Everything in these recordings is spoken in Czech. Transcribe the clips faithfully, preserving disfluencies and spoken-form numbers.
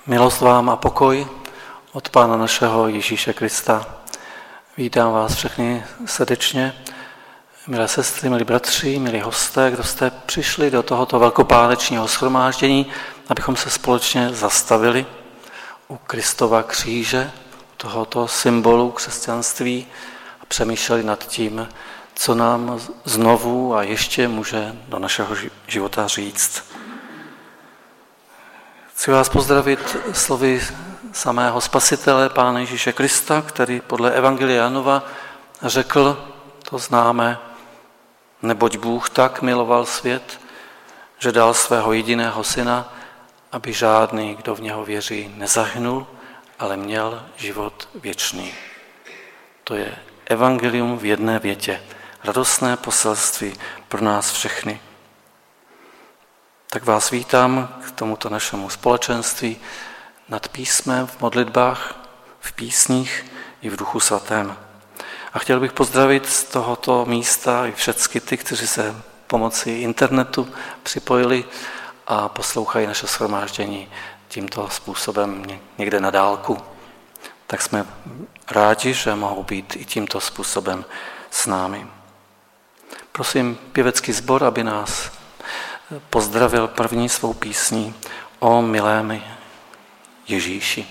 Milost vám a pokoj od Pána našeho Ježíše Krista. Vítám vás všechny srdečně, milé sestry, milí bratři, milí hosté, kdo jste přišli do tohoto velkopátečního shromáždění, abychom se společně zastavili u Kristova kříže, u tohoto symbolu křesťanství a přemýšleli nad tím, co nám znovu a ještě může do našeho života říct. Chci vás pozdravit slovy samého Spasitele, Pána Ježíše Krista, který podle Evangelia Janova řekl, to známe, neboť Bůh tak miloval svět, že dal svého jediného syna, aby žádný, kdo v něho věří, nezahynul, ale měl život věčný. To je evangelium v jedné větě, radostné poselství pro nás všechny. Tak vás vítám k tomuto našemu společenství nad písmem, v modlitbách, v písních i v Duchu Svatém. A chtěl bych pozdravit z tohoto místa i všechny ty, kteří se pomocí internetu připojili a poslouchají naše shromáždění tímto způsobem někde na dálku. Tak jsme rádi, že mohou být i tímto způsobem s námi. Prosím pěvecký sbor, aby nás pozdravil první svou písní O milém Ježíši.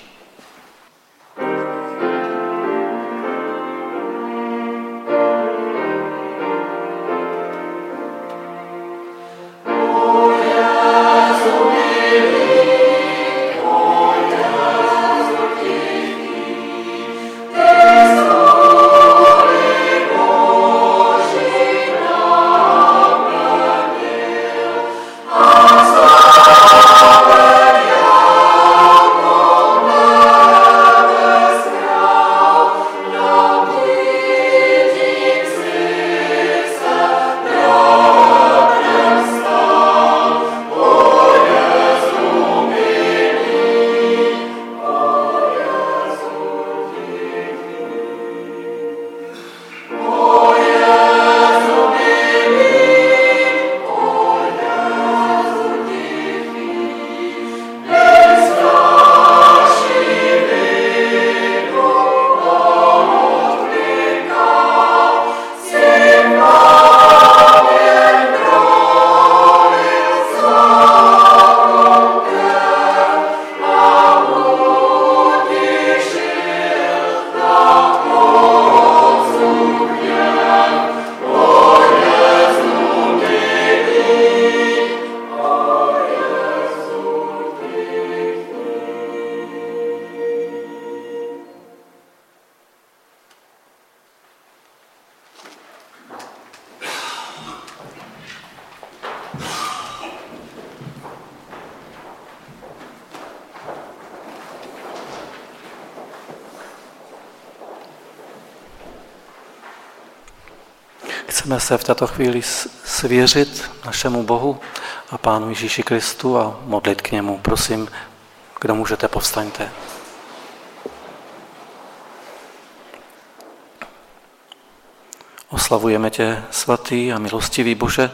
Chceme se v této chvíli svěřit našemu Bohu a Pánu Ježíši Kristu a modlit k němu. Prosím, kdo můžete, povstaňte. Oslavujeme tě, svatý a milostivý Bože,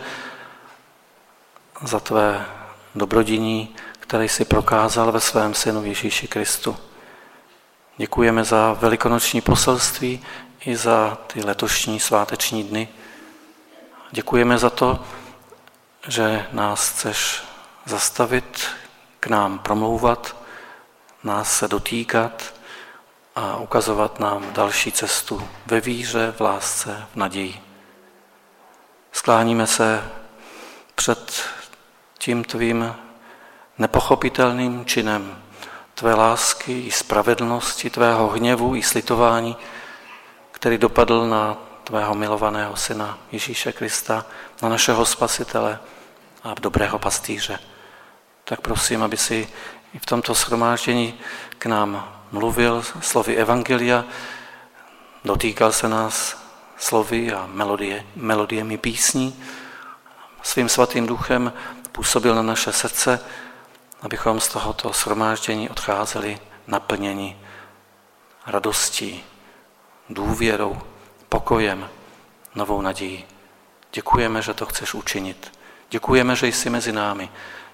za tvé dobrodiní, které jsi prokázal ve svém synu Ježíši Kristu. Děkujeme za velikonoční poselství i za ty letošní sváteční dny. Děkujeme za to, že nás chceš zastavit, k nám promlouvat, nás se dotýkat a ukazovat nám další cestu ve víře, v lásce, v naději. Skláníme se před tím tvým nepochopitelným činem tvé lásky i spravedlnosti, tvého hněvu i slitování, který dopadl na tvého milovaného syna Ježíše Krista, na našeho Spasitele a dobrého pastýře. Tak prosím, aby si i v tomto shromáždění k nám mluvil slovy Evangelia, dotýkal se nás slovy a melodie, melodiemi písní, svým svatým duchem působil na naše srdce, abychom z tohoto shromáždění odcházeli naplněni radostí, důvěrou, pokojem, novou nadějí. Děkujeme, že to chceš učinit. Děkujeme, že jsi mezi námi.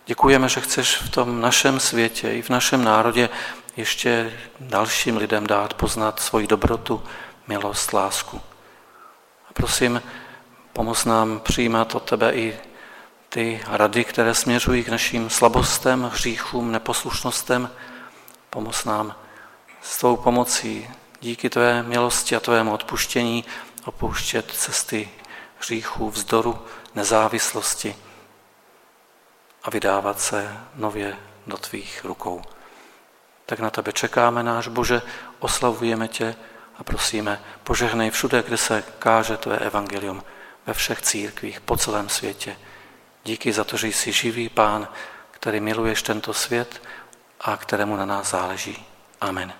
Děkujeme, že chceš v tom našem světě i v našem národě ještě dalším lidem dát poznat svoji dobrotu, milost, lásku. A prosím, pomoz nám přijímat od tebe i ty rady, které směřují k našim slabostem, hříchům, neposlušnostem. Pomoz nám s tvou pomocí, díky tvé milosti a tvému odpuštění, opouštět cesty hříchů, vzdoru, nezávislosti a vydávat se nově do tvých rukou. Tak na tebe čekáme, náš Bože, oslavujeme tě a prosíme, požehnej všude, kde se káže tvé evangelium, ve všech církvích, po celém světě. Díky za to, že jsi živý Pán, který miluješ tento svět a kterému na nás záleží. Amen.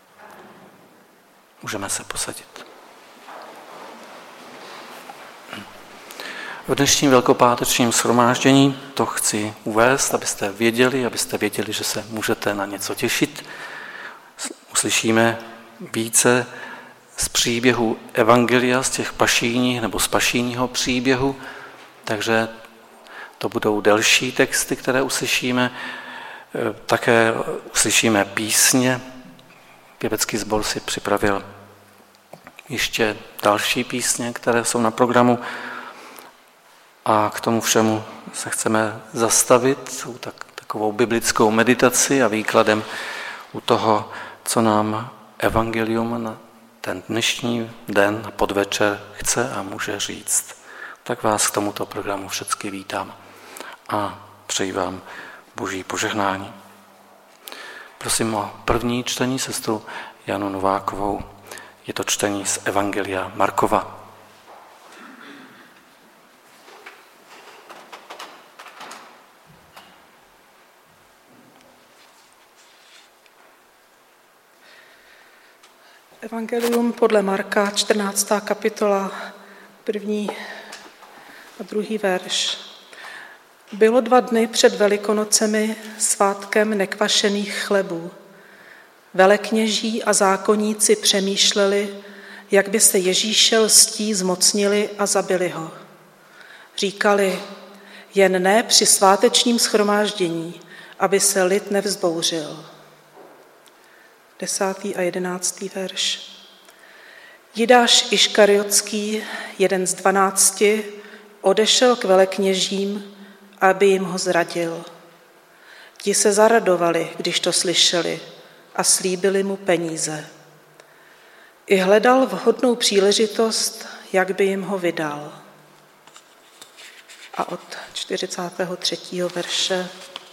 Můžeme se posadit. V dnešním velkopátečním shromáždění to chci uvést, abyste věděli, abyste věděli, že se můžete na něco těšit. Uslyšíme více z příběhu evangelia, z těch pašijních nebo z pašijního příběhu, takže to budou delší texty, které uslyšíme. Také uslyšíme písně. Pěvecký sbor si připravil ještě další písně, které jsou na programu. A k tomu všemu se chceme zastavit tak, takovou biblickou meditaci a výkladem u toho, co nám evangelium na ten dnešní den a podvečer chce a může říct. Tak vás k tomuto programu všechny vítám a přeji vám Boží požehnání. Prosím o první čtení sestru Janu Novákovou. Je to čtení z Evangelia Markova. Evangelium podle Marka, čtrnáctá kapitola, první a druhý verš. Bylo dva dny před Velikonocemi, svátkem nekvašených chlebů. Velekněží a zákonníci přemýšleli, jak by se Ježíše lstí zmocnili a zabili ho. Říkali, jen ne při svátečním shromáždění, aby se lid nevzbouřil. Desátý a jedenáctý verš. Jidáš Iškariotský, jeden z dvanácti, odešel k velekněžím, aby jim ho zradil. Ti se zaradovali, když to slyšeli, a slíbili mu peníze. I hledal vhodnou příležitost, jak by jim ho vydal. A od čtyřicátého třetího verše.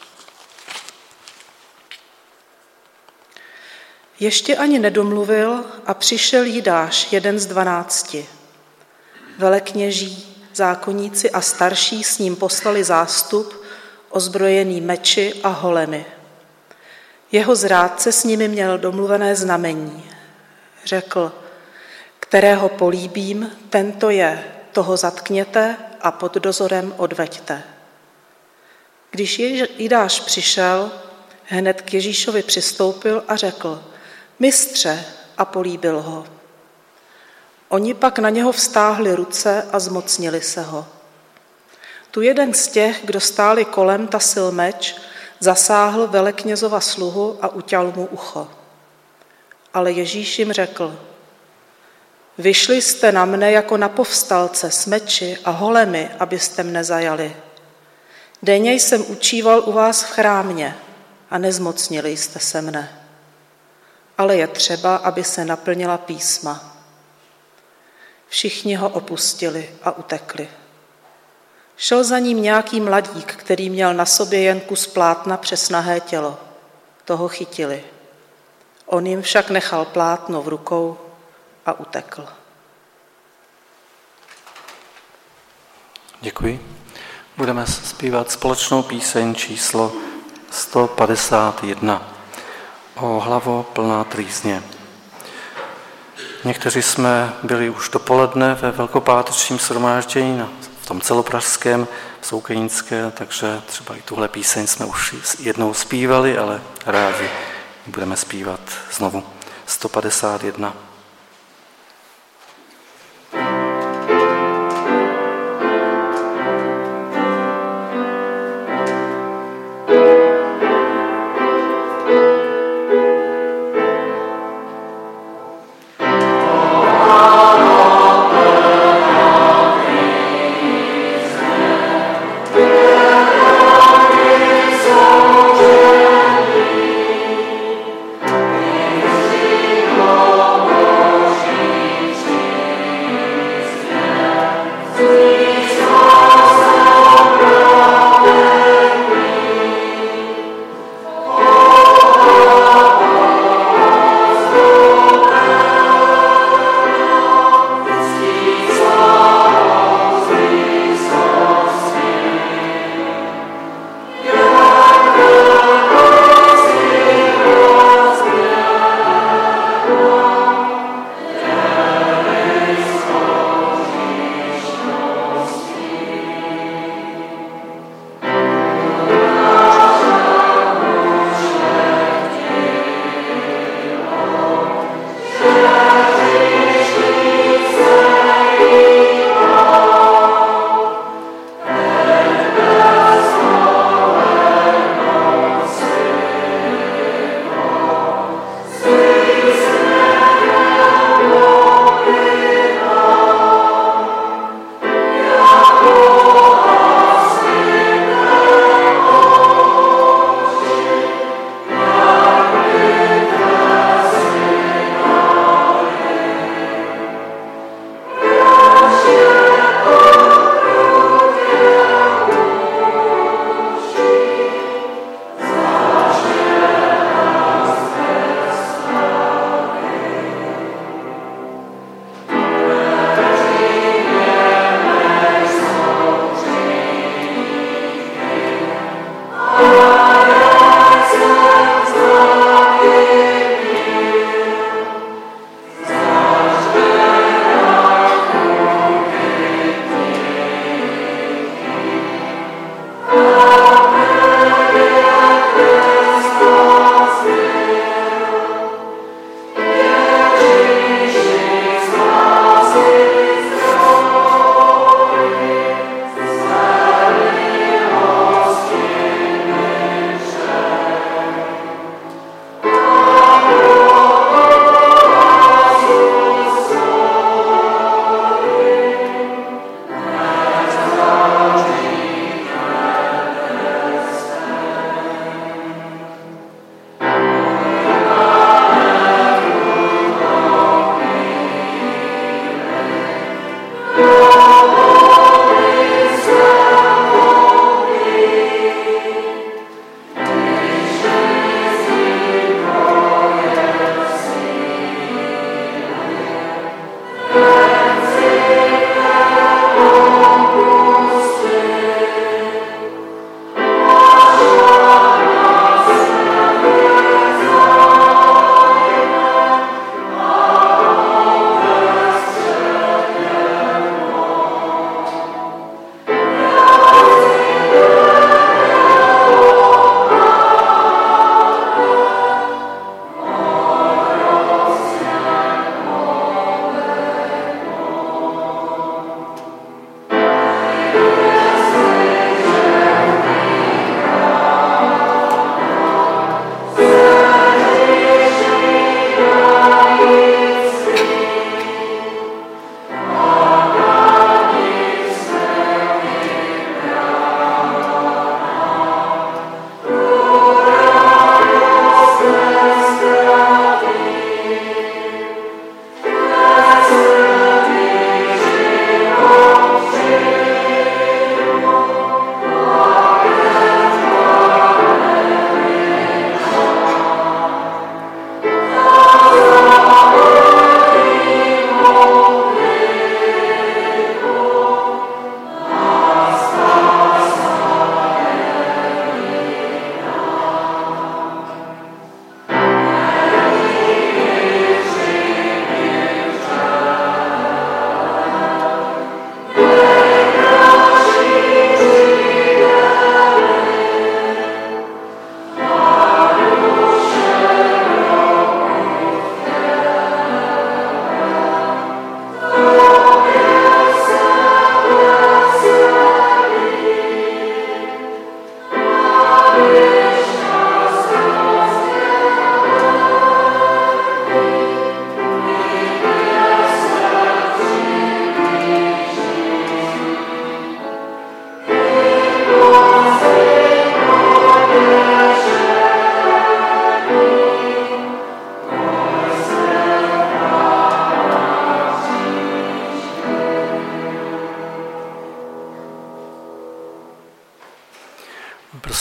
Ještě ani nedomluvil a přišel Jidáš, jeden z dvanácti. Velekněží, zákonníci a starší s ním poslali zástup, ozbrojený meči a holemi. Jeho zrádce s nimi měl domluvené znamení. Řekl, kterého políbím, tento je, toho zatkněte a pod dozorem odveďte. Když Jidáš přišel, hned k Ježíšovi přistoupil a řekl, mistře, a políbil ho. Oni pak na něho vztáhli ruce a zmocnili se ho. Tu jeden z těch, kdo stáli kolem, tasil meč, zasáhl veleknězova sluhu a uťal mu ucho. Ale Ježíš jim řekl, vyšli jste na mne jako na povstalce s meči a holemi, abyste mne zajali. Denně jsem učíval u vás v chrámě a nezmocnili jste se mne. Ale je třeba, aby se naplnila písma. Všichni ho opustili a utekli. Šel za ním nějaký mladík, který měl na sobě jen kus plátna přes nahé tělo. Toho chytili. On jim však nechal plátno v rukou a utekl. Děkuji. Budeme zpívat společnou píseň číslo sto padesát jedna. O hlavo plná trýzně. Někteří jsme byli už dopoledne ve velkopátečním shromáždění v tom celopražském, v Soukenické, takže třeba i tuhle píseň jsme už jednou zpívali, ale rádi budeme zpívat znovu. sto padesát jedna.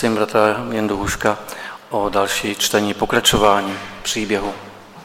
prosím bratra Jendu Huška o další čtení, pokračování příběhu.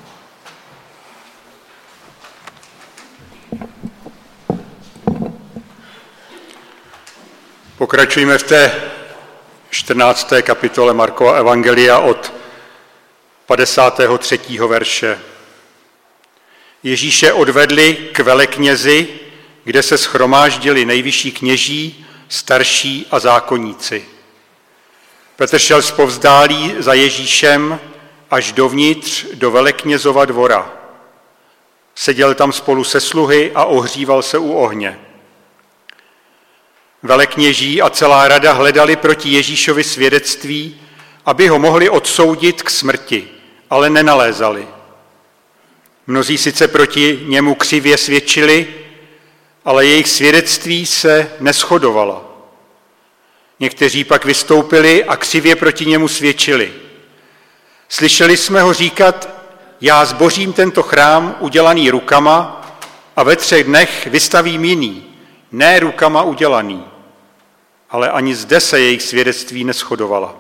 Pokračujeme v té čtrnácté kapitole Markova evangelia od padesátého třetího verše. Ježíše odvedli k veleknězi, kde se shromáždili nejvyšší kněží, starší a zákonníci. Petr šel zpovzdálí za Ježíšem až dovnitř do veleknězova dvora. Seděl tam spolu se sluhy a ohříval se u ohně. Velekněží a celá rada hledali proti Ježíšovi svědectví, aby ho mohli odsoudit k smrti, ale nenalézali. Mnozí sice proti němu křivě svědčili, ale jejich svědectví se neshodovalo. Někteří pak vystoupili a křivě proti němu svědčili. Slyšeli jsme ho říkat, já zbořím tento chrám udělaný rukama a ve třech dnech vystavím jiný, ne rukama udělaný. Ale ani zde se jejich svědectví neshodovala.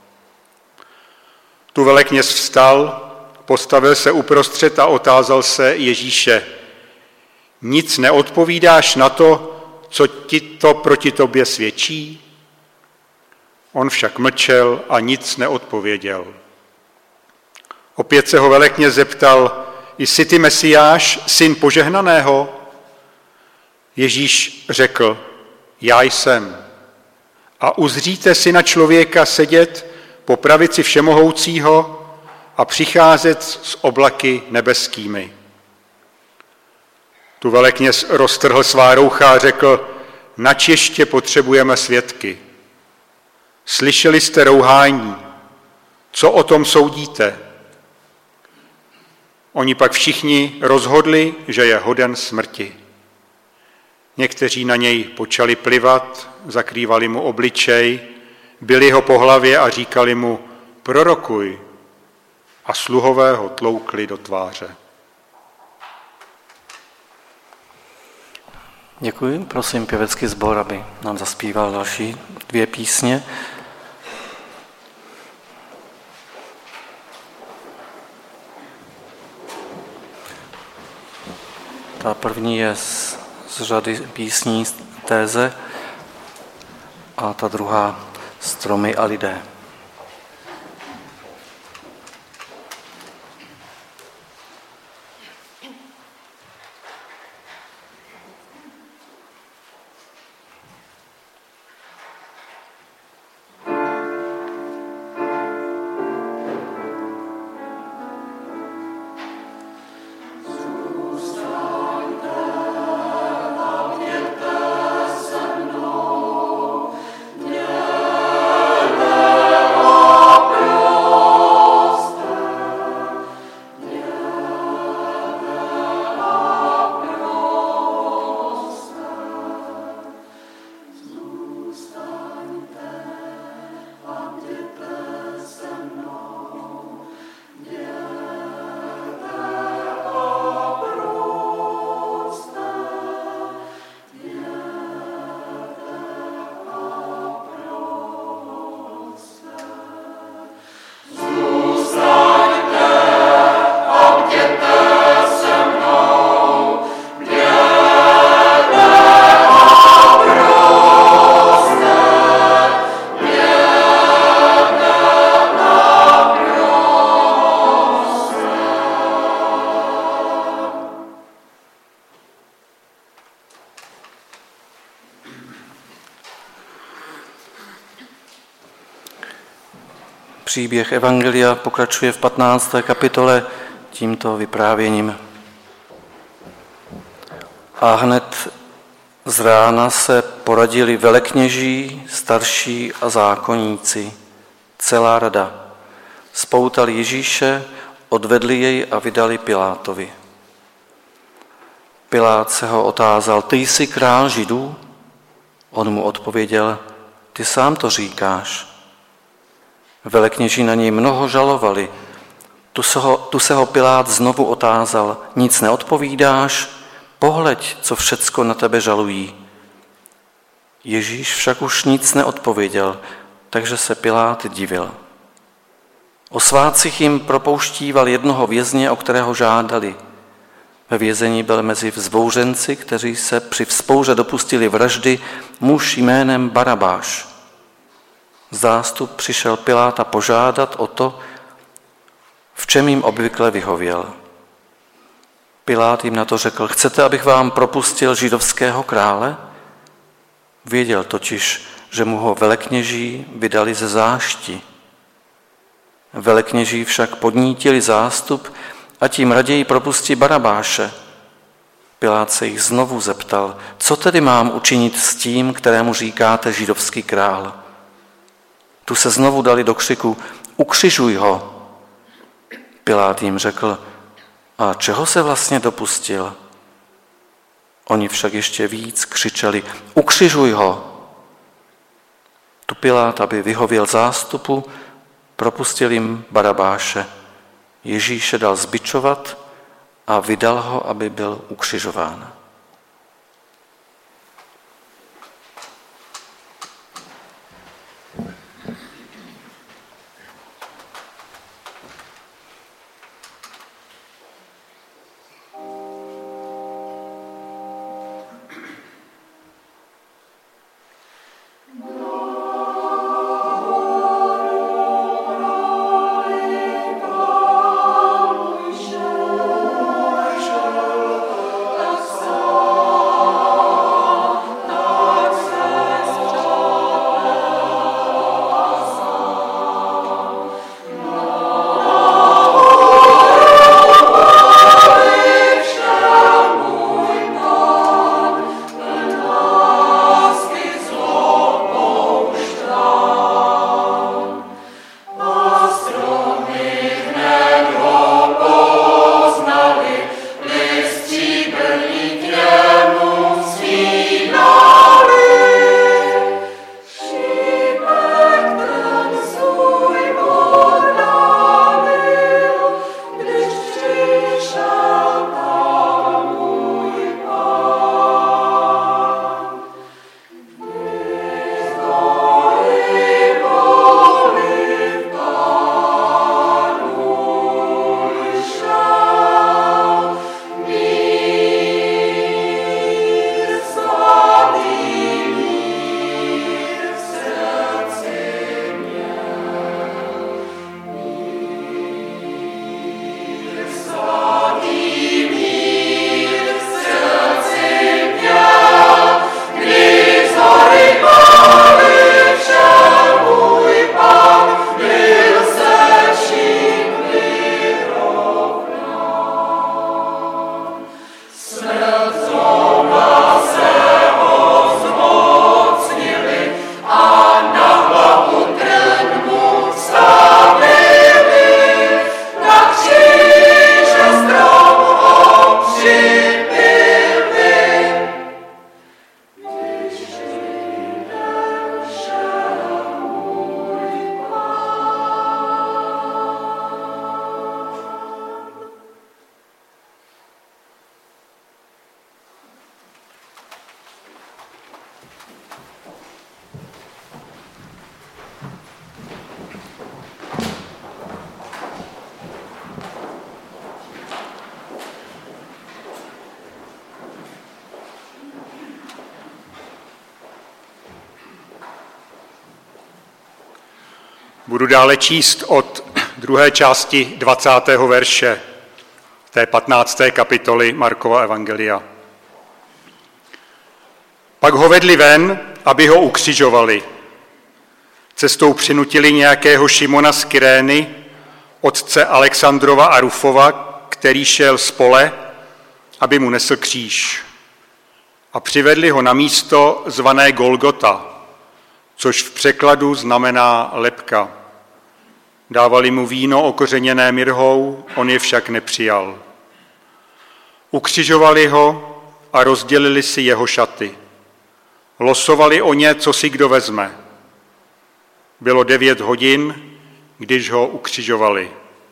Tu velekněz vstal, postavil se uprostřed a otázal se Ježíše. Nic neodpovídáš na to, co ti to proti tobě svědčí? On však mlčel a nic neodpověděl. Opět se ho velekněz zeptal, jsi ty Mesiáš, syn požehnaného? Ježíš řekl, já jsem. A uzříte syna člověka sedět po pravici všemohoucího a přicházet s oblaky nebeskými. Tu velekněz roztrhl svá roucha a řekl, nač ještě potřebujeme svědky. Slyšeli jste rouhání, co o tom soudíte? Oni pak všichni rozhodli, že je hoden smrti. Někteří na něj počali plivat, zakrývali mu obličej, bili ho po hlavě a říkali mu, prorokuj, a sluhové ho tloukli do tváře. Děkuji, prosím pěvecký sbor, aby nám zaspíval další dvě písně. Ta první je z, z řady písní Téze a ta druhá Stromy a lidé. Příběh evangelia pokračuje v patnácté kapitole tímto vyprávěním. A hned z rána se poradili velekněží, starší a zákonníci, celá rada. Spoutali Ježíše, odvedli jej a vydali Pilátovi. Pilát se ho otázal, ty jsi král Židů? On mu odpověděl, ty sám to říkáš. Velekněží na něj mnoho žalovali. Tu se, ho, tu se ho Pilát znovu otázal, nic neodpovídáš? Pohleď, co všecko na tebe žalují. Ježíš však už nic neodpověděl, takže se Pilát divil. O svátcích jim propouštíval jednoho vězně, o kterého žádali. Ve vězení byl mezi vzbouřenci, kteří se při vzpouře dopustili vraždy, muž jménem Barabáš. Zástup přišel Piláta požádat o to, v čem jim obvykle vyhověl. Pilát jim na to řekl: chcete, abych vám propustil židovského krále? Věděl totiž, že mu ho velekněží vydali ze zášti. Velekněží však podnítili zástup a tím raději propustí Barabáše. Pilát se jich znovu zeptal: co tedy mám učinit s tím, kterému říkáte židovský král? Tu se znovu dali do křiku: ukřižuj ho. Pilát jim řekl: a čeho se vlastně dopustil? Oni však ještě víc křičeli: ukřižuj ho. Tu Pilát, aby vyhověl zástupu, propustil jim Barabáše. Ježíše dal zbičovat a vydal ho, aby byl ukřižován. Budu dále číst od druhé části dvacátého verše té patnácté kapitoly Markova evangelia. Pak ho vedli ven, aby ho ukřižovali. Cestou přinutili nějakého Šimona z Kyrény, otce Alexandrova a Rufova, který šel z pole, aby mu nesl kříž. A přivedli ho na místo zvané Golgota, což v překladu znamená lebka. Dávali mu víno okořeněné mirhou, on je však nepřijal. Ukřižovali ho a rozdělili si jeho šaty. Losovali o ně, co si kdo vezme. Bylo devět hodin, když ho ukřižovali.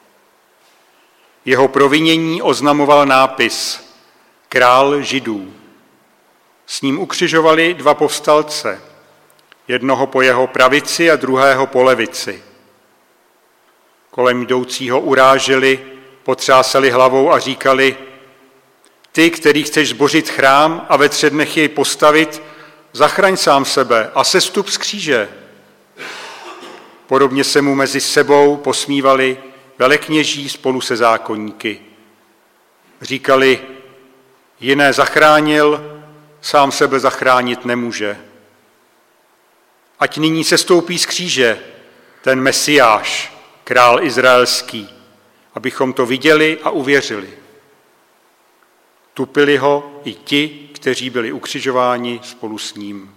Jeho provinění oznamoval nápis Král Židů. S ním ukřižovali dva povstalce, jednoho po jeho pravici a druhého po levici. Kolem jdoucího uráželi, potřásali hlavou a říkali: ty, který chceš zbořit chrám a ve třech dnech jej postavit, zachraň sám sebe a sestup z kříže. Podobně se mu mezi sebou posmívali velekněží spolu se zákonníky. Říkali: jiné zachránil, sám sebe zachránit nemůže. Ať nyní sestoupí z kříže ten Mesiáš, král izraelský, abychom to viděli a uvěřili. Tupili ho i ti, kteří byli ukřižováni spolu s ním.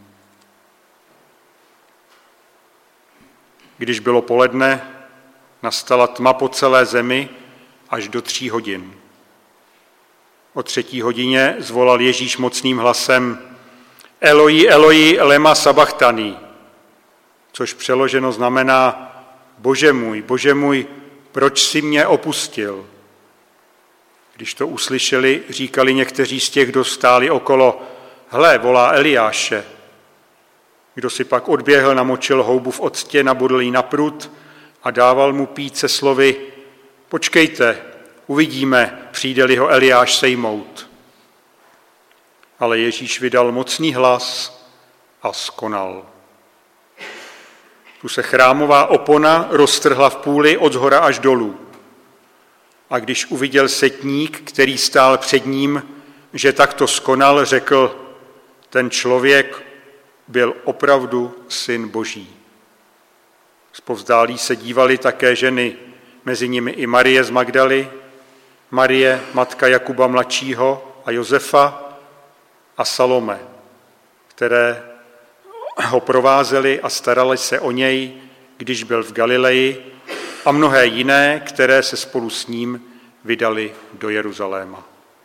Když bylo poledne, nastala tma po celé zemi až do tří hodin. O třetí hodině zvolal Ježíš mocným hlasem: Eloi, Eloi, lema sabachthani, což přeloženo znamená: Bože můj, Bože můj, proč jsi mě opustil? Když to uslyšeli, říkali někteří z těch, kdo stáli okolo: hle, volá Eliáše. Kdo si pak odběhl, namočil houbu v octě, nabodl ji na prut a dával mu pít se slovy: počkejte, uvidíme, přijde-li ho Eliáš sejmout. Ale Ježíš vydal mocný hlas a skonal. Tu se chrámová opona roztrhla v půli od zhora až dolů. A když uviděl setník, který stál před ním, že takto skonal, řekl: ten člověk byl opravdu syn Boží. Zpovzdálí se dívali také ženy, mezi nimi i Marie z Magdaly, Marie, matka Jakuba mladšího a Josefa a Salome, které ho provázely a starali se o něj, když byl v Galileji, a mnohé jiné, které se spolu s ním vydali do Jeruzaléma.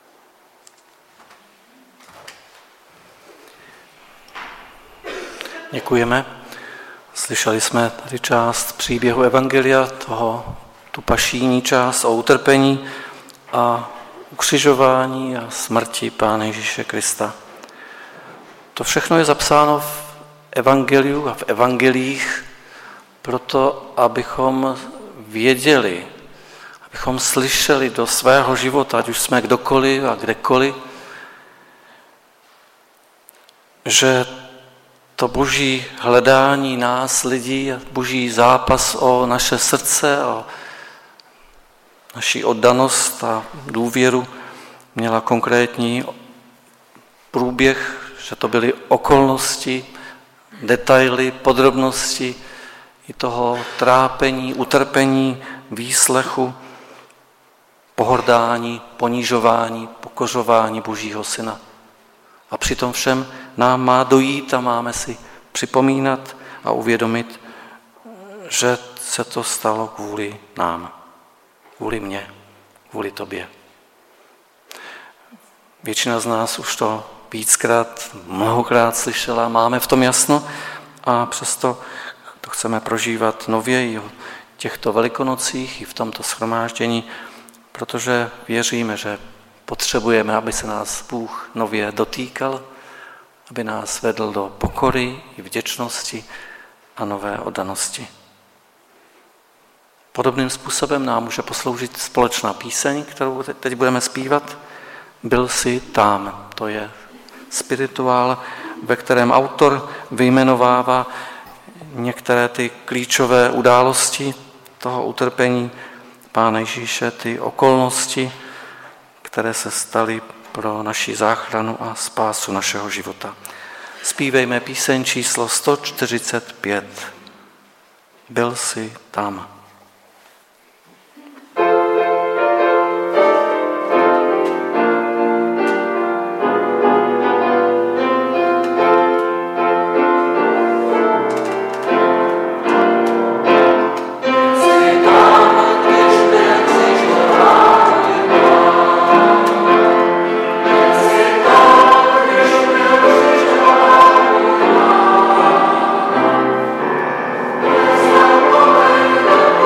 Děkujeme. Slyšeli jsme tady část příběhu Evangelia, toho, tu pašijní část o utrpení a ukřižování a smrti Pána Ježíše Krista. To všechno je zapsáno v Evangeliu a v evangelích proto, abychom věděli, abychom slyšeli do svého života, ať už jsme kdokoliv a kdekoliv, že to boží hledání nás lidí, boží zápas o naše srdce, o naši oddanost a důvěru měla konkrétní průběh, že to byly okolnosti, detaily, podrobnosti i toho trápení, utrpení, výslechu, pohrdání, ponižování, pokořování Božího Syna. A při tom všem nám má dojít a máme si připomínat a uvědomit, že se to stalo kvůli nám, kvůli mně, kvůli tobě. Většina z nás už to víckrát, mnohokrát slyšela, máme v tom jasno a přesto to chceme prožívat nově i o těchto velikonocích, i v tomto shromáždění, protože věříme, že potřebujeme, aby se nás Bůh nově dotýkal, aby nás vedl do pokory i vděčnosti a nové oddanosti. Podobným způsobem nám může posloužit společná píseň, kterou teď budeme zpívat. Byl jsi tam. To je spirituál, ve kterém autor vyjmenovává některé ty klíčové události toho utrpení Pána Ježíše, ty okolnosti, které se staly pro naši záchranu a spásu našeho života. Zpívejme píseň číslo sto čtyřicet pět. Byl jsi tam. Byl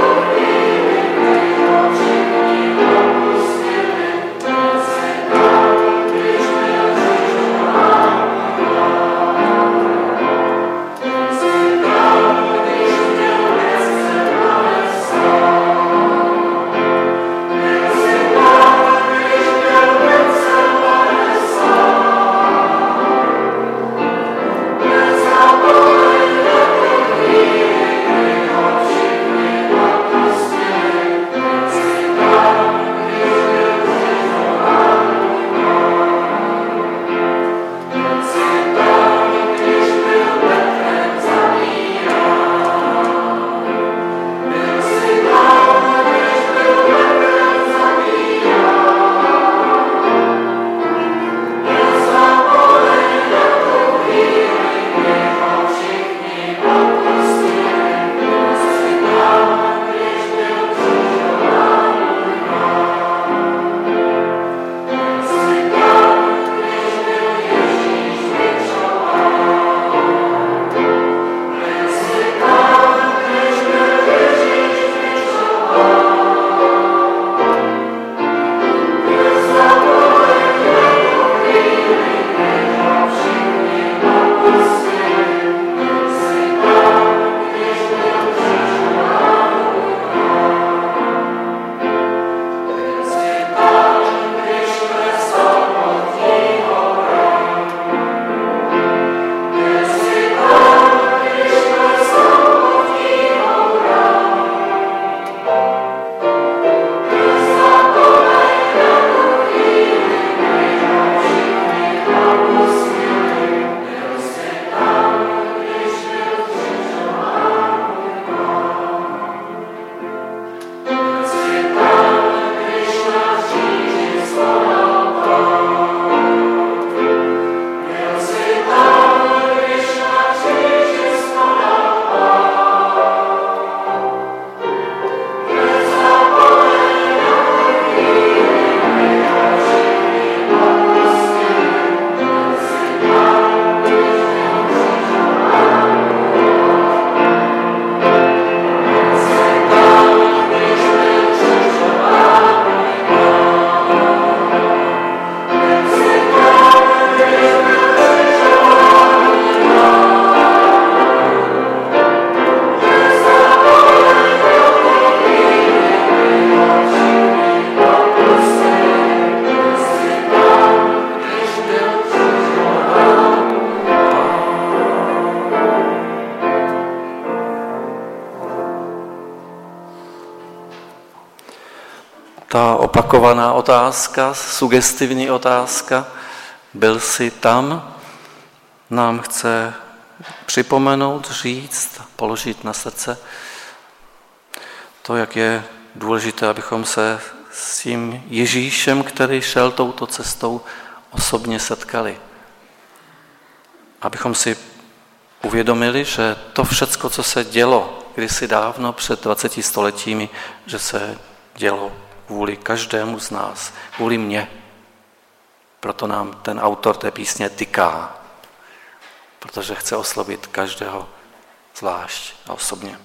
ta opakovaná otázka, sugestivní otázka, byl jsi tam, nám chce připomenout, říct, položit na srdce to, jak je důležité, abychom se s tím Ježíšem, který šel touto cestou, osobně setkali. Abychom si uvědomili, že to všecko, co se dělo kdysi dávno před dvaceti stoletími, že se dělo kvůli každému z nás, kvůli mně. Proto nám ten autor té písně tyká, protože chce oslovit každého zvlášť a osobně.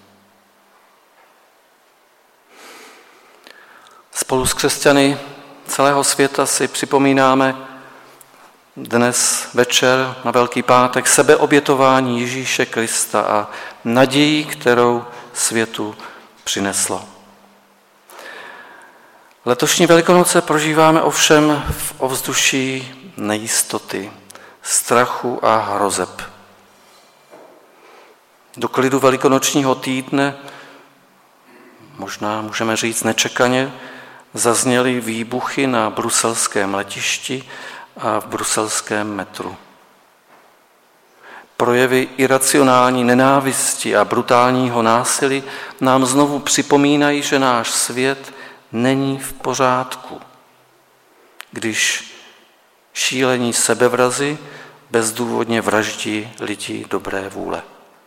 Spolu s křesťany celého světa si připomínáme dnes večer na Velký pátek sebeobětování Ježíše Krista a naději, kterou světu přineslo. Letošní Velikonoce prožíváme ovšem v ovzduší nejistoty, strachu a hrozeb. Do klidu velikonočního týdne, možná můžeme říct nečekaně, zazněly výbuchy na bruselském letišti a v bruselském metru. Projevy iracionální nenávisti a brutálního násilí nám znovu připomínají, že náš svět není v pořádku, když šílení sebevrazi bezdůvodně vraždí lidi dobré vůle.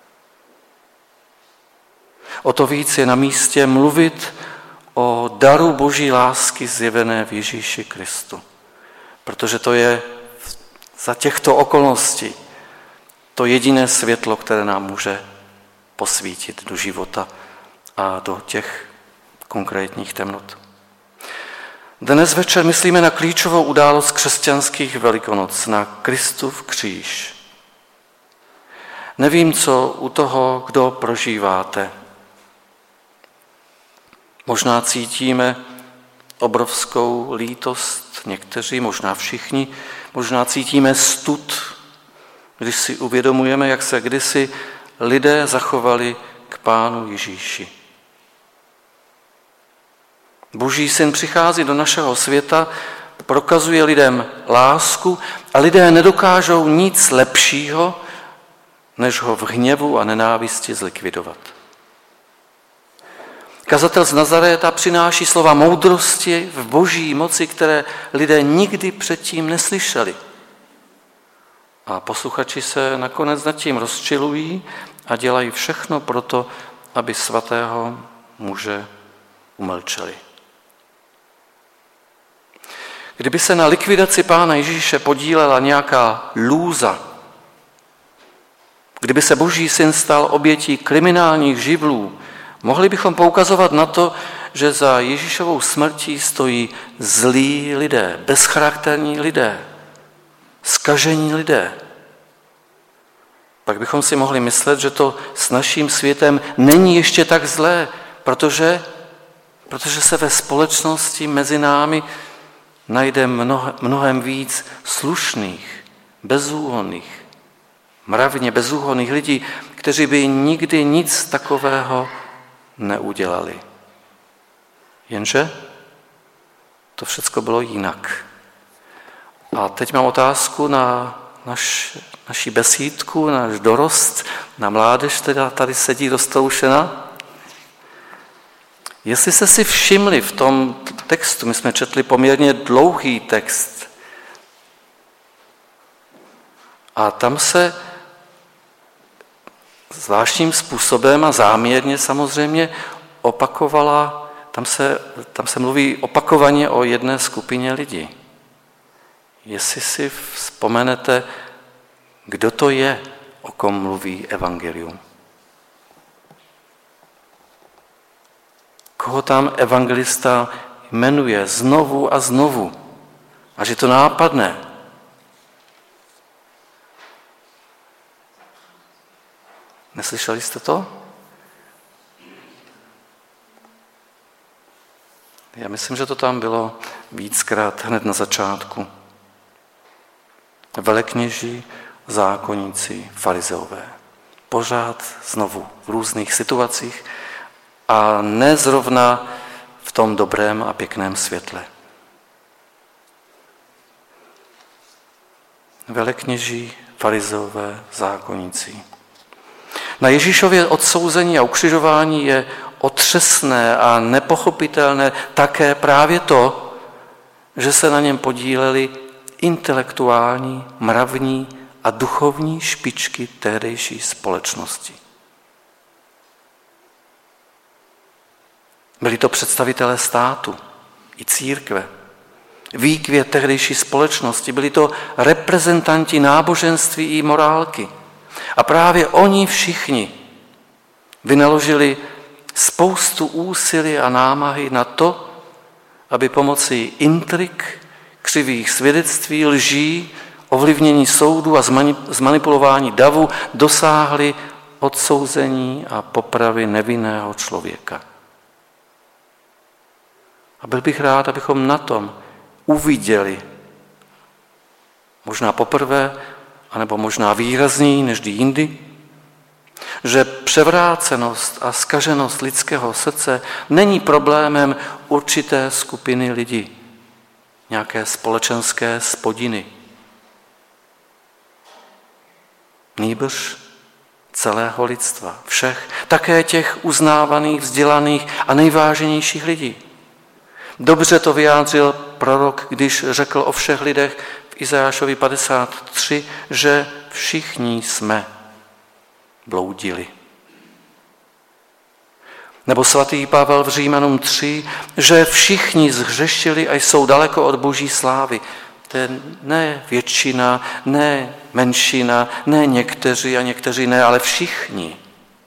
O to víc je na místě mluvit o daru Boží lásky zjevené v Ježíši Kristu. Protože to je za těchto okolností to jediné světlo, které nám může posvítit do života a do těch konkrétních temnot. Dnes večer myslíme na klíčovou událost křesťanských Velikonoc, na Kristův kříž. Nevím, co u toho, kdo prožíváte. Možná cítíme obrovskou lítost, někteří, možná všichni, možná cítíme stud, když si uvědomujeme, jak se kdysi lidé zachovali k Pánu Ježíši. Boží syn přichází do našeho světa, prokazuje lidem lásku a lidé nedokážou nic lepšího, než ho v hněvu a nenávisti zlikvidovat. Kazatel z Nazaréta přináší slova moudrosti v boží moci, které lidé nikdy předtím neslyšeli. A posluchači se nakonec nad tím rozčilují a dělají všechno pro to, aby svatého muže umlčeli. Kdyby se na likvidaci Pána Ježíše podílela nějaká lůza, kdyby se Boží syn stal obětí kriminálních živlů, mohli bychom poukazovat na to, že za Ježíšovou smrtí stojí zlí lidé, bezcharakterní lidé, zkažení lidé. Pak bychom si mohli myslet, že to s naším světem není ještě tak zlé, protože, protože se ve společnosti mezi námi najde mnoho, mnohem víc slušných, bezúhonných, mravně bezúhonných lidí, kteří by nikdy nic takového neudělali. Jenže to všecko bylo jinak. A teď mám otázku na naš, naši besídku, náš dorost, na mládež, která tady sedí roztroušena. Jestli jste si všimli v tom textu, my jsme četli poměrně dlouhý text, a tam se zvláštním způsobem a záměrně samozřejmě opakovala, tam se, tam se mluví opakovaně o jedné skupině lidí. Jestli si vzpomenete, kdo to je, o kom mluví evangelium. Koho tam evangelista jmenuje znovu a znovu. Až je to nápadné. Neslyšeli jste to? Já myslím, že to tam bylo víckrát hned na začátku. Velekněží, zákonníci, farizeové. Pořád znovu v různých situacích a ne zrovna v tom dobrém a pěkném světle. Velekněží, farizeové, zákonníci. Na Ježíšově odsouzení a ukřižování je otřesné a nepochopitelné také právě to, že se na něm podíleli intelektuální, mravní a duchovní špičky tehdejší společnosti. Byli to představitelé státu i církve, výkvět tehdejší společnosti, byli to reprezentanti náboženství i morálky. A právě oni všichni vynaložili spoustu úsilí a námahy na to, aby pomocí intrik, křivých svědectví, lží, ovlivnění soudu a zmanipulování davu dosáhli odsouzení a popravy nevinného člověka. A byl bych rád, abychom na tom uviděli, možná poprvé, anebo možná výrazněji než jindy, že převrácenost a zkaženost lidského srdce není problémem určité skupiny lidí, nějaké společenské spodiny. Nýbrž celého lidstva, všech, také těch uznávaných, vzdělaných a nejváženějších lidí. Dobře to vyjádřil prorok, když řekl o všech lidech v Izajášovi padesát tři, že všichni jsme bloudili. Nebo svatý Pavel v Římanům tři, že všichni zhřešili a jsou daleko od boží slávy. To je ne většina, ne menšina, ne někteří a někteří ne, ale všichni.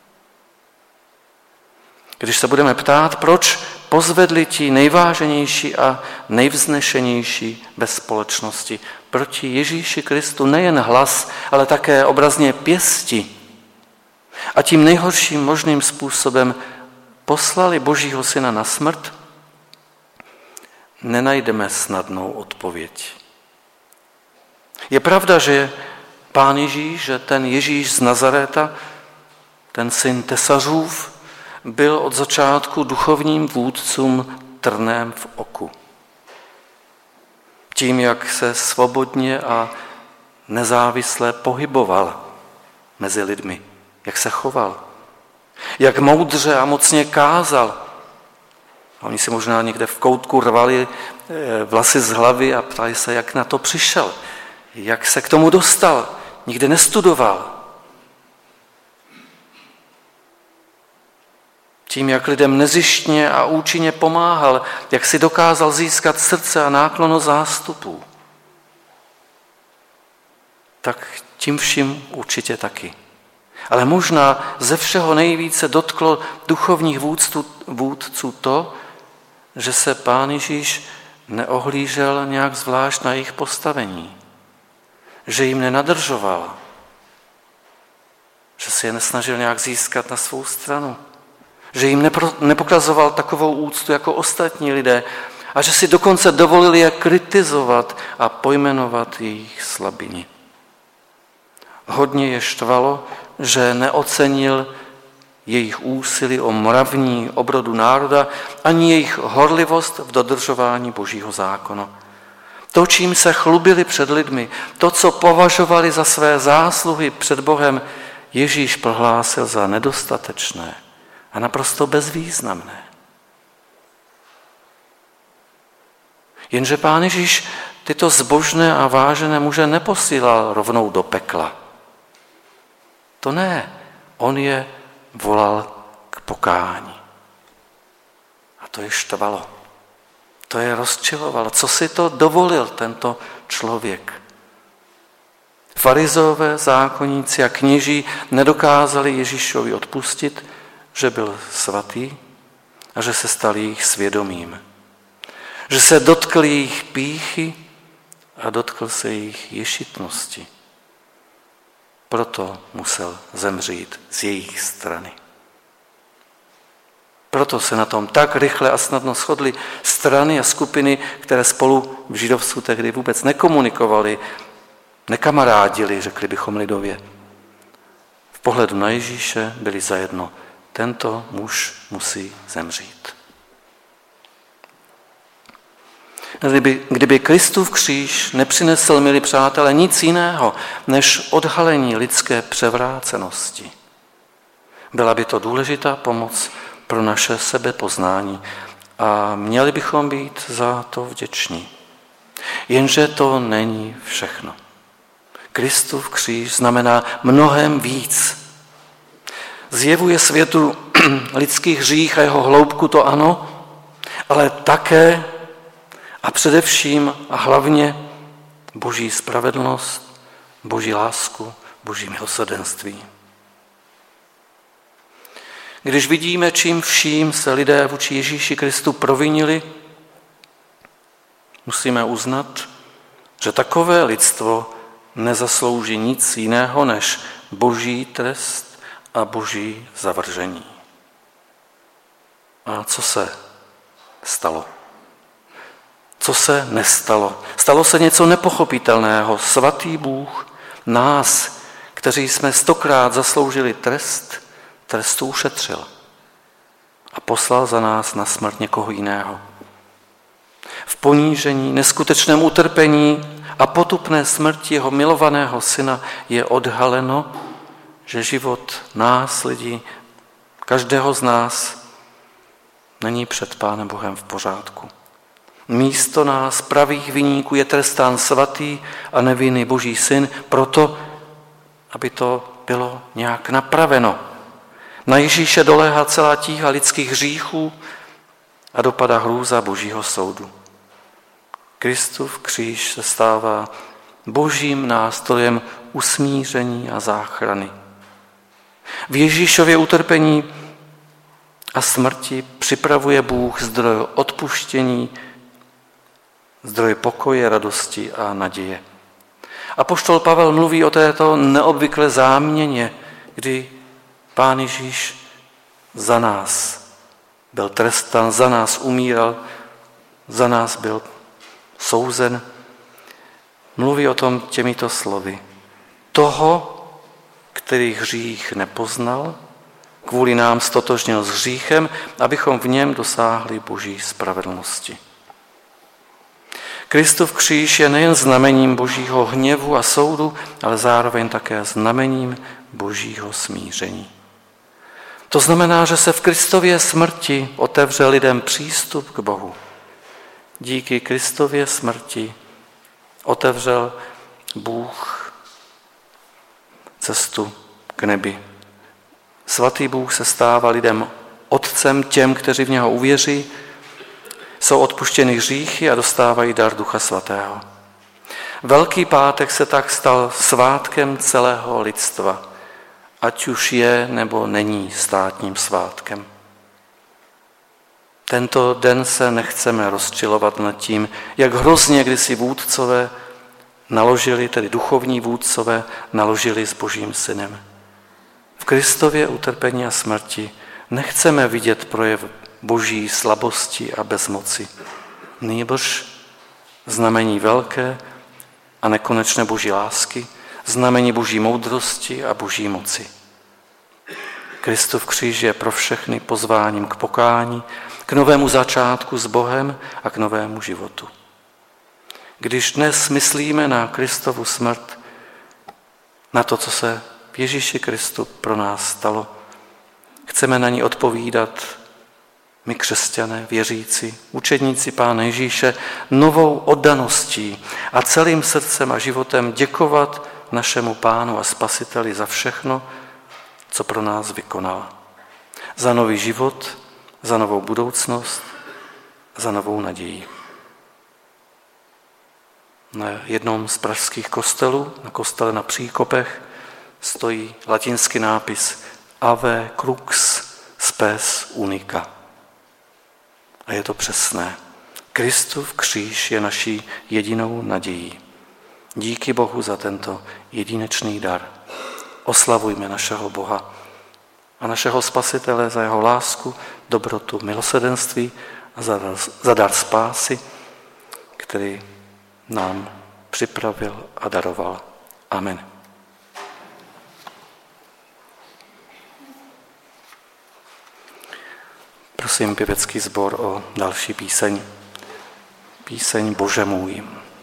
Když se budeme ptát, proč pozvedli ti nejváženější a nejvznešenější ve společnosti proti Ježíši Kristu nejen hlas, ale také obrazně pěsti, a tím nejhorším možným způsobem poslali Božího syna na smrt, nenajdeme snadnou odpověď. Je pravda, že Pán Ježíš, že ten Ježíš z Nazaréta, ten syn Tesařův, byl od začátku duchovním vůdcům trnem v oku. Tím, jak se svobodně a nezávisle pohyboval mezi lidmi, jak se choval, jak moudře a mocně kázal. A oni si možná někde v koutku rvali vlasy z hlavy a ptali se, jak na to přišel, jak se k tomu dostal, nikde nestudoval. Tím, jak lidem nezištně a účinně pomáhal, jak si dokázal získat srdce a náklono zástupů, tak tím vším určitě taky. Ale možná ze všeho nejvíce dotklo duchovních vůdců, vůdců to, že se Pán Ježíš neohlížel nějak zvlášť na jejich postavení, že jim nenadržoval, že se je nesnažil nějak získat na svou stranu, že jim nepokazoval takovou úctu jako ostatní lidé a že si dokonce dovolili je kritizovat a pojmenovat jejich slabiny. Hodně je štvalo, že neocenil jejich úsilí o mravní obrodu národa ani jejich horlivost v dodržování Božího zákona. To, čím se chlubili před lidmi, to, co považovali za své zásluhy před Bohem, Ježíš prohlásil za nedostatečné a naprosto bezvýznamné. Jenže Pán Ježíš tyto zbožné a vážené muže neposílal rovnou do pekla. To ne, on je volal k pokání. A to je štvalo. To je rozčilovalo. Co si to dovolil tento člověk? Farizeové, zákonníci a kněží nedokázali Ježíšovi odpustit, že byl svatý a že se stal jejich svědomím. Že se dotkl jejich pýchy a dotkl se jejich ješitnosti. Proto musel zemřít z jejich strany. Proto se na tom tak rychle a snadno shodly strany a skupiny, které spolu v židovstvu tehdy vůbec nekomunikovaly, nekamarádili, řekli bychom lidově. V pohledu na Ježíše byli zajedno. Tento muž musí zemřít. Kdyby, kdyby Kristův kříž nepřinesl, milí přátelé, nic jiného než odhalení lidské převrácenosti, byla by to důležitá pomoc pro naše sebepoznání a měli bychom být za to vděční. Jenže to není všechno. Kristův kříž znamená mnohem víc. Zjevuje světu lidský hřích a jeho hloubku, to ano, ale také a především a hlavně Boží spravedlnost, Boží lásku, Boží milosrdenství. Když vidíme, čím vším se lidé vůči Ježíši Kristu provinili, musíme uznat, že takové lidstvo nezaslouží nic jiného než Boží trest a Boží zavržení. A co se stalo? Co se nestalo? Stalo se něco nepochopitelného. Svatý Bůh nás, kteří jsme stokrát zasloužili trest, trestu ušetřil a poslal za nás na smrt někoho jiného. V ponížení, neskutečném utrpení a potupné smrti jeho milovaného syna je odhaleno, že život nás, lidí, každého z nás, není před Pánem Bohem v pořádku. Místo nás, pravých viníků, je trestán svatý a nevinný Boží syn, proto, aby to bylo nějak napraveno. Na Ježíše doléhá celá tíha lidských hříchů a dopadá hrůza Božího soudu. Kristův kříž se stává Božím nástrojem usmíření a záchrany. V Ježíšově utrpení a smrti připravuje Bůh zdroj odpuštění, zdroj pokoje, radosti a naděje. Apoštol Pavel mluví o této neobvyklé záměně, kdy Pán Ježíš za nás byl trestán, za nás umíral, za nás byl souzen. Mluví o tom těmito slovy. Toho, který hřích nepoznal, kvůli nám stotožnil s hříchem, abychom v něm dosáhli Boží spravedlnosti. Kristův kříž je nejen znamením Božího hněvu a soudu, ale zároveň také znamením Božího smíření. To znamená, že se v Kristově smrti otevře lidem přístup k Bohu. Díky Kristově smrti otevřel Bůh cestu k nebi. Svatý Bůh se stává lidem otcem, těm, kteří v něho uvěří, jsou odpuštěny hříchy a dostávají dar Ducha Svatého. Velký pátek se tak stal svátkem celého lidstva, ať už je nebo není státním svátkem. Tento den se nechceme rozčilovat nad tím, jak hrozně kdysi vůdcové naložili, tedy duchovní vůdcové, naložili s Božím synem. V Kristově utrpení a smrti nechceme vidět projev Boží slabosti a bezmoci. Nýbrž znamení velké a nekonečné Boží lásky, znamení Boží moudrosti a Boží moci. Kristův kříž je pro všechny pozváním k pokání, k novému začátku s Bohem a k novému životu. Když dnes myslíme na Kristovu smrt, na to, co se v Ježíši Kristu pro nás stalo, chceme na ní odpovídat my křesťané, věřící, učedníci Pána Ježíše, novou oddaností a celým srdcem a životem děkovat našemu Pánu a Spasiteli za všechno, co pro nás vykonal. Za nový život, za novou budoucnost, za novou naději. Na jednom z pražských kostelů, na kostele na Příkopech, stojí latinský nápis Ave crux spes unica. A je to přesné. Kristův kříž je naší jedinou nadějí. Díky Bohu za tento jedinečný dar. Oslavujme našeho Boha a našeho Spasitele za jeho lásku, dobrotu, milosrdenství a za dar, za dar spásy, který nám připravil a daroval. Amen. Prosím pěvecký sbor o další píseň. píseň Bože můj.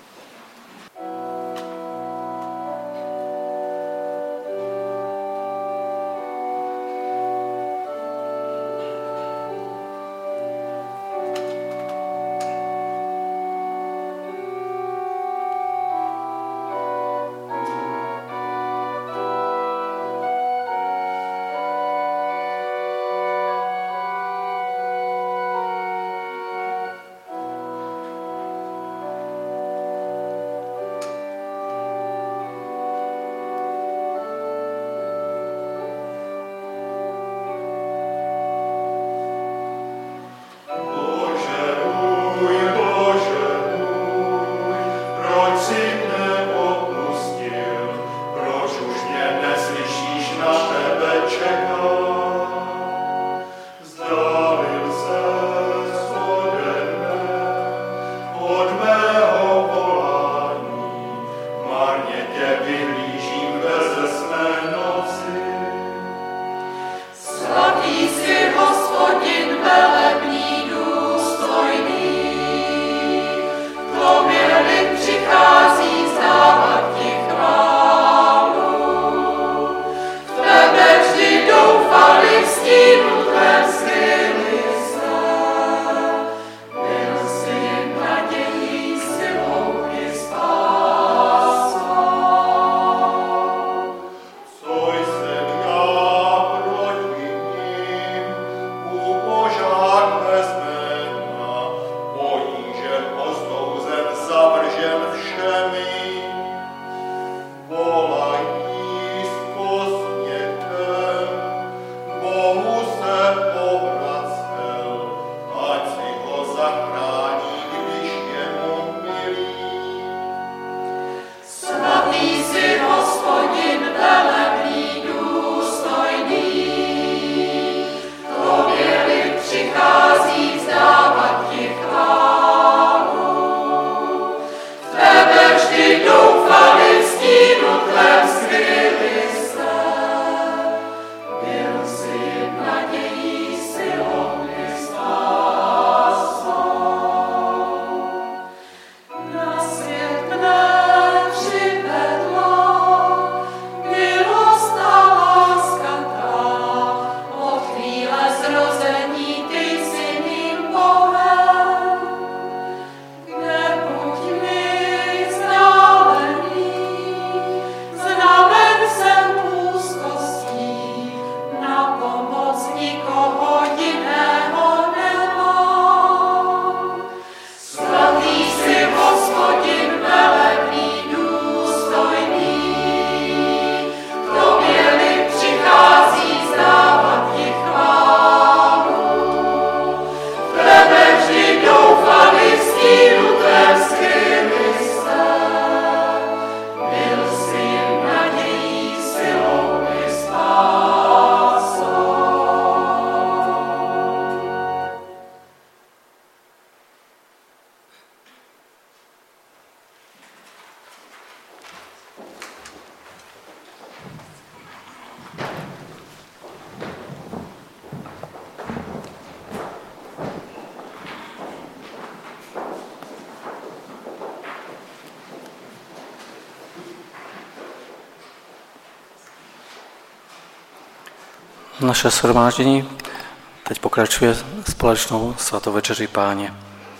Naše shromáždění teď pokračuje společnou svatovečeří Páně.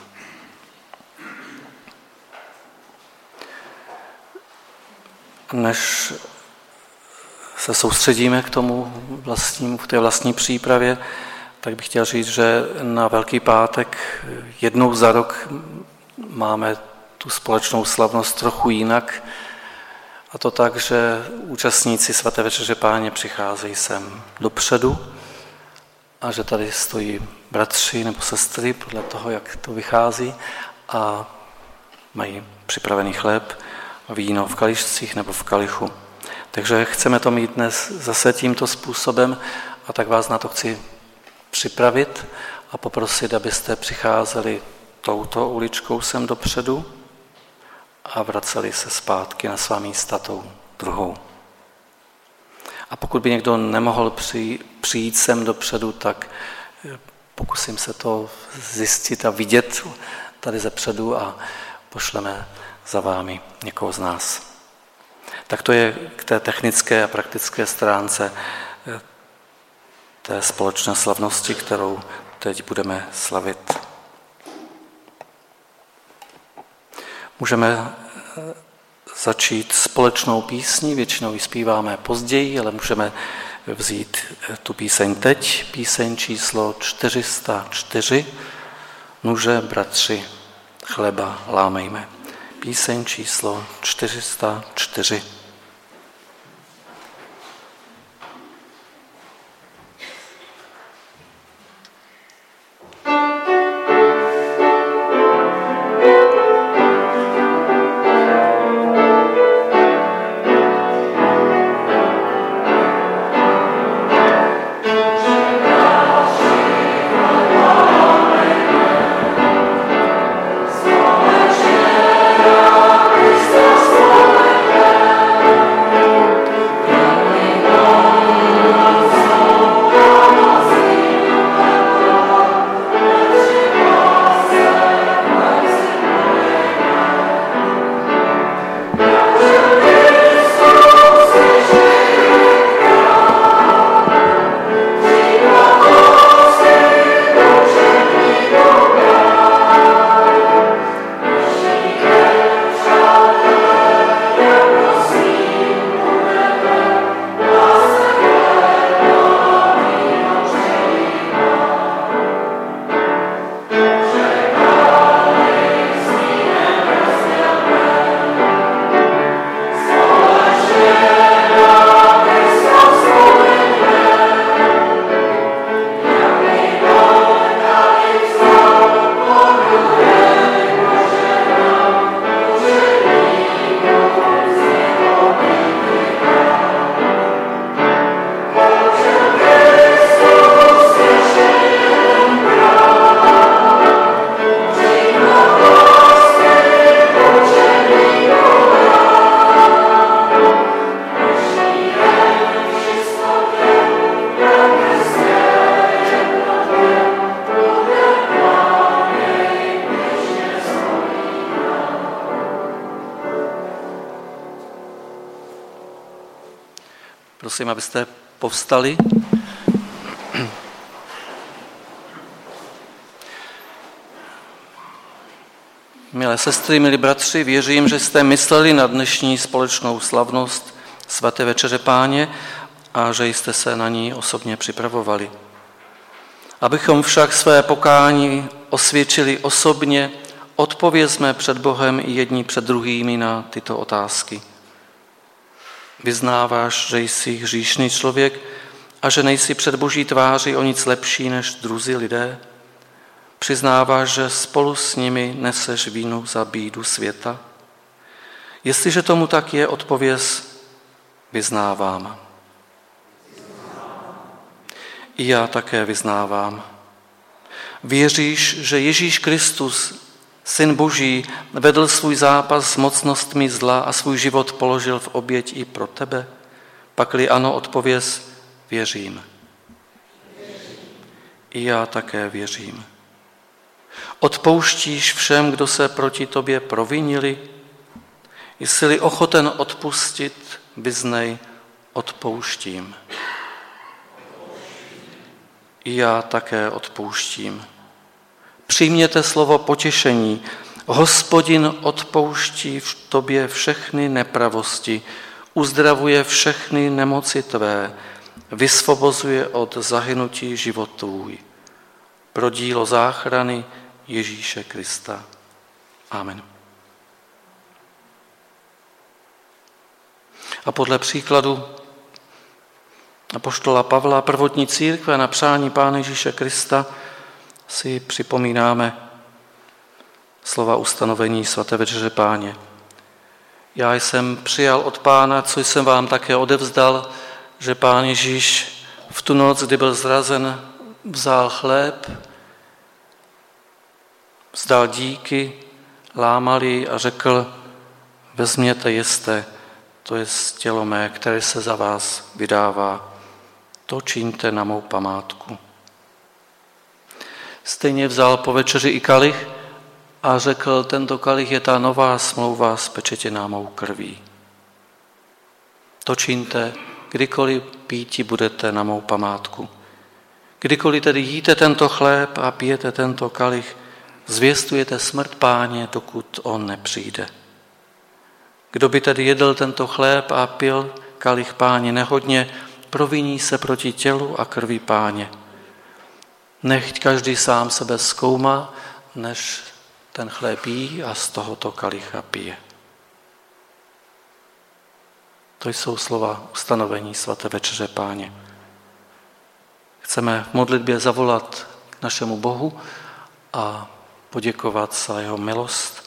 Než se soustředíme k tomu vlastnímu, k té vlastní přípravě, tak bych chtěl říct, že na Velký pátek jednou za rok máme tu společnou slavnost trochu jinak, a to tak, že účastníci svaté večeře Páně přicházejí sem dopředu a že tady stojí bratři nebo sestry, podle toho, jak to vychází, a mají připravený chléb a víno v kališcích nebo v kalichu. Takže chceme to mít dnes zase tímto způsobem, a tak vás na to chci připravit a poprosit, abyste přicházeli touto uličkou sem dopředu a vraceli se zpátky na svá místa tou druhou. A pokud by někdo nemohl přijít sem dopředu, tak pokusím se to zjistit a vidět tady zepředu a pošleme za vámi někoho z nás. Tak to je k té technické a praktické stránce té společné slavnosti, kterou teď budeme slavit. Můžeme začít společnou písní, většinou ji zpíváme později, ale můžeme vzít tu píseň teď, píseň číslo čtyři sta čtyři, Nuže, bratři, chleba lámejme. Píseň číslo čtyři sta čtyři. Prosím, abyste povstali. Milé sestry, milí bratři, věřím, že jste mysleli na dnešní společnou slavnost svaté večeře Páně a že jste se na ní osobně připravovali. Abychom však své pokání osvědčili osobně, odpovězme před Bohem i jedni před druhými na tyto otázky. Vyznáváš, že jsi hříšný člověk a že nejsi před Boží tváří o nic lepší než druzí lidé? Přiznáváš, že spolu s nimi neseš vinu za bídu světa? Jestliže tomu tak je, odpověz: vyznávám. I já také vyznávám. Věříš, že Ježíš Kristus, Syn Boží, vedl svůj zápas s mocnostmi zla a svůj život položil v oběť i pro tebe? Pakli ano, odpověz: věřím. I já také věřím. Odpouštíš všem, kdo se proti tobě provinili? Jsi-li ochoten odpustit, vyznej: odpouštím. I já také odpouštím. Přijměte slovo potěšení. Hospodin odpouští v tobě všechny nepravosti, uzdravuje všechny nemoci tvé, vysvobozuje od zahynutí život tvůj. Pro dílo záchrany Ježíše Krista. Amen. A podle příkladu apoštola Pavla, prvotní církve, na přání Pána Ježíše Krista si připomínáme slova ustanovení svaté večeře Páně. Já jsem přijal od Pána, co jsem vám také odevzdal, že Pán Ježíš v tu noc, kdy byl zrazen, vzal chléb, vzdal díky, lámal ji a řekl: vezměte, jeste, to je tělo mé, které se za vás vydává. To čiňte na mou památku. Stejně vzal po večeři i kalich a řekl, tento kalich je ta nová smlouva spečetěná mou krví. To čiňte, kdykoliv píti budete na mou památku. Kdykoliv tedy jíte tento chléb a pijete tento kalich, zvěstujete smrt Páně, dokud on nepřijde. Kdo by tedy jedl tento chléb a pil kalich Páně nehodně, proviní se proti tělu a krvi Páně. Nechť každý sám sebe zkoumá, než ten chléb jí a z tohoto kalicha pije. To jsou slova ustanovení svaté večeře Páně. Chceme v modlitbě zavolat k našemu Bohu a poděkovat za jeho milost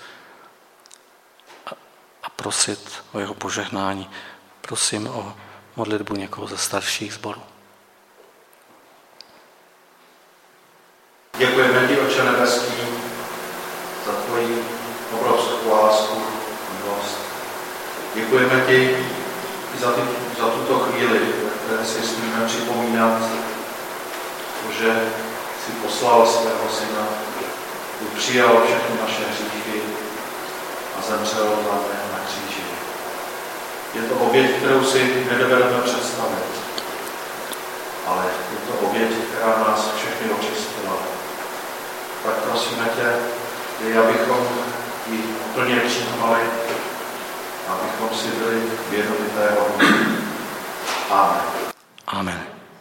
a prosit o jeho požehnání. Prosím o modlitbu někoho ze starších sborů. Děkujeme ti, Otče nebeský, za tvoji obrovskou lásku a milost. Děkujeme ti za, ty, za tuto chvíli, ve které si smíme připomínat, že jsi poslal svého syna, který přijal všechny naše hříchy a zemřel za ně na kříži. Je to oběť, kterou si nedovedeme představit, ale je to oběť, která nás všechny očistila. Tak prosíme tě, abychom ji plně přijímali, abychom si byli v jednotitého hodnoty. Amen. Amen.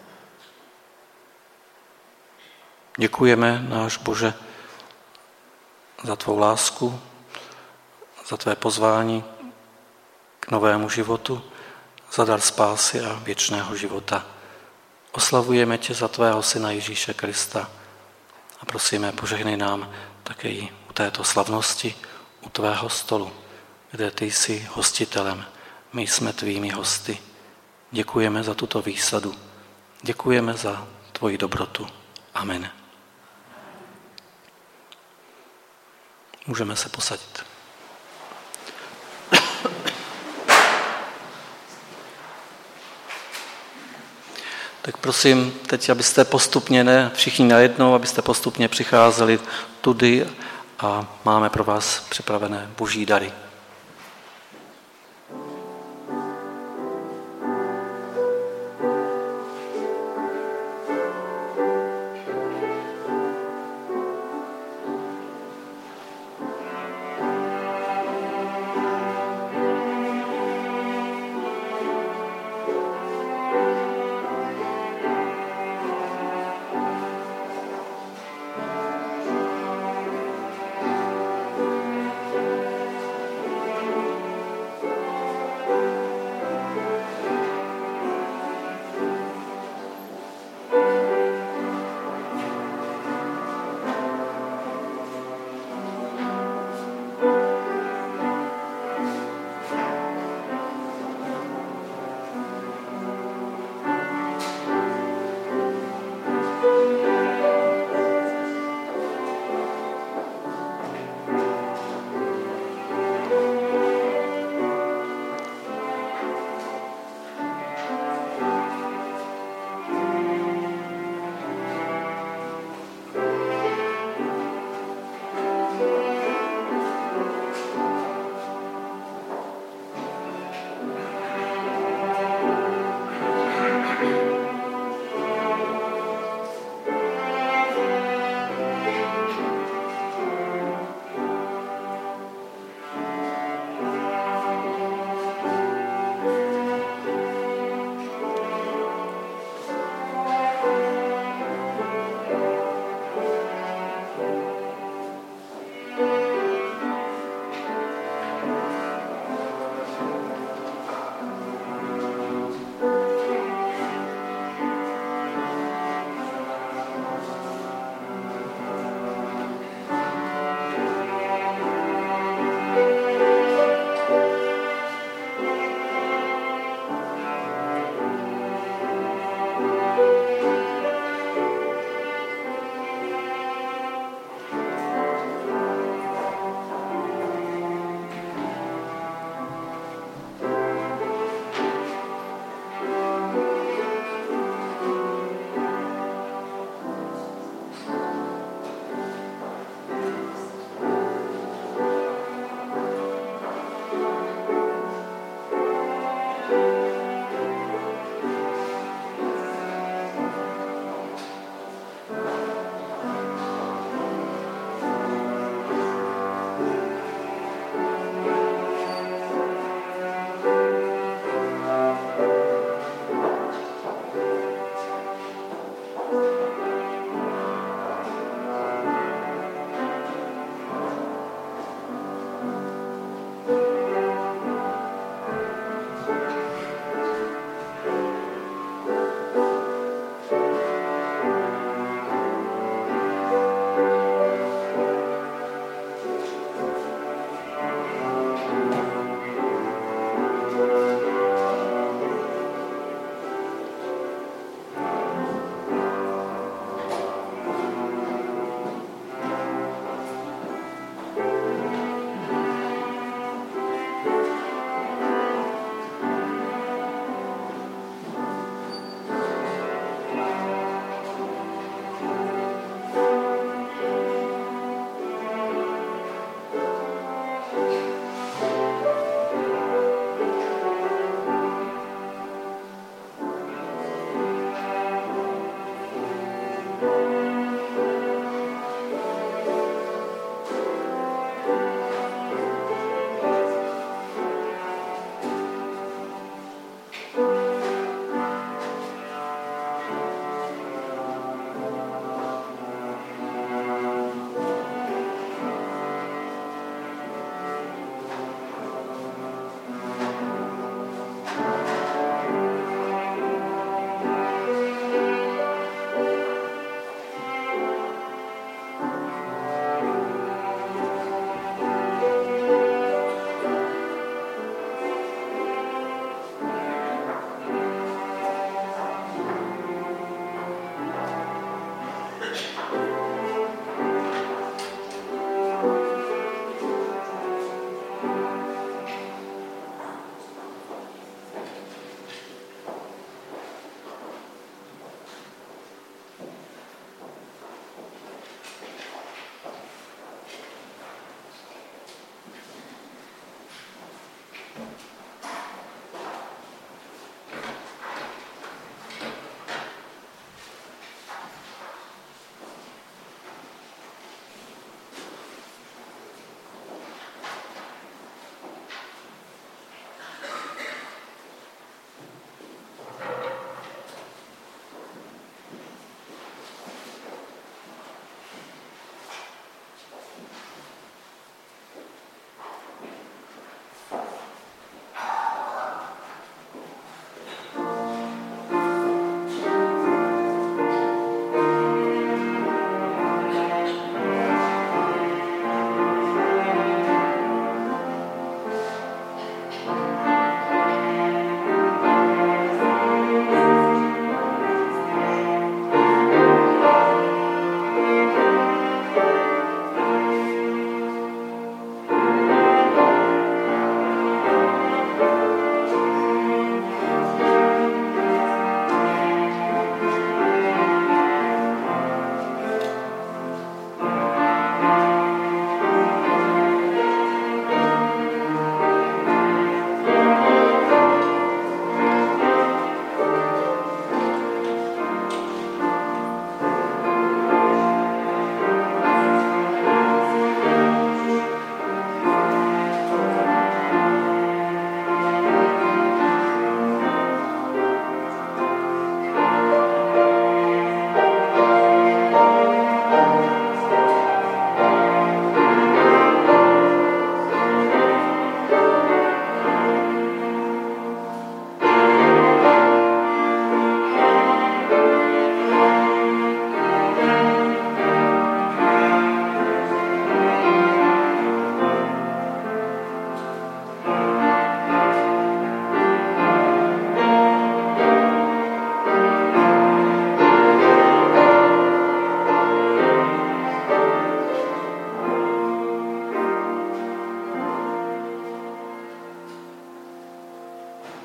Děkujeme, náš Bože, za tvou lásku, za tvé pozvání k novému životu, za dar spásy a věčného života. Oslavujeme tě za tvého syna Ježíše Krista a prosíme, požehnej nám také i u této slavnosti, u tvého stolu, kde ty jsi hostitelem, my jsme tvými hosty. Děkujeme za tuto výsadu. Děkujeme za tvoji dobrotu. Amen. Můžeme se posadit. Tak prosím, teď, abyste postupně, ne všichni najednou, abyste postupně přicházeli tudy a máme pro vás připravené boží dary.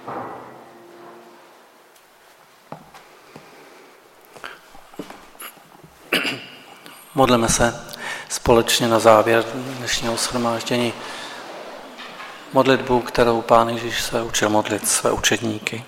Modleme se společně na závěr dnešního shromáždění modlitbu, kterou Pán Ježíš se učil modlit své učedníky.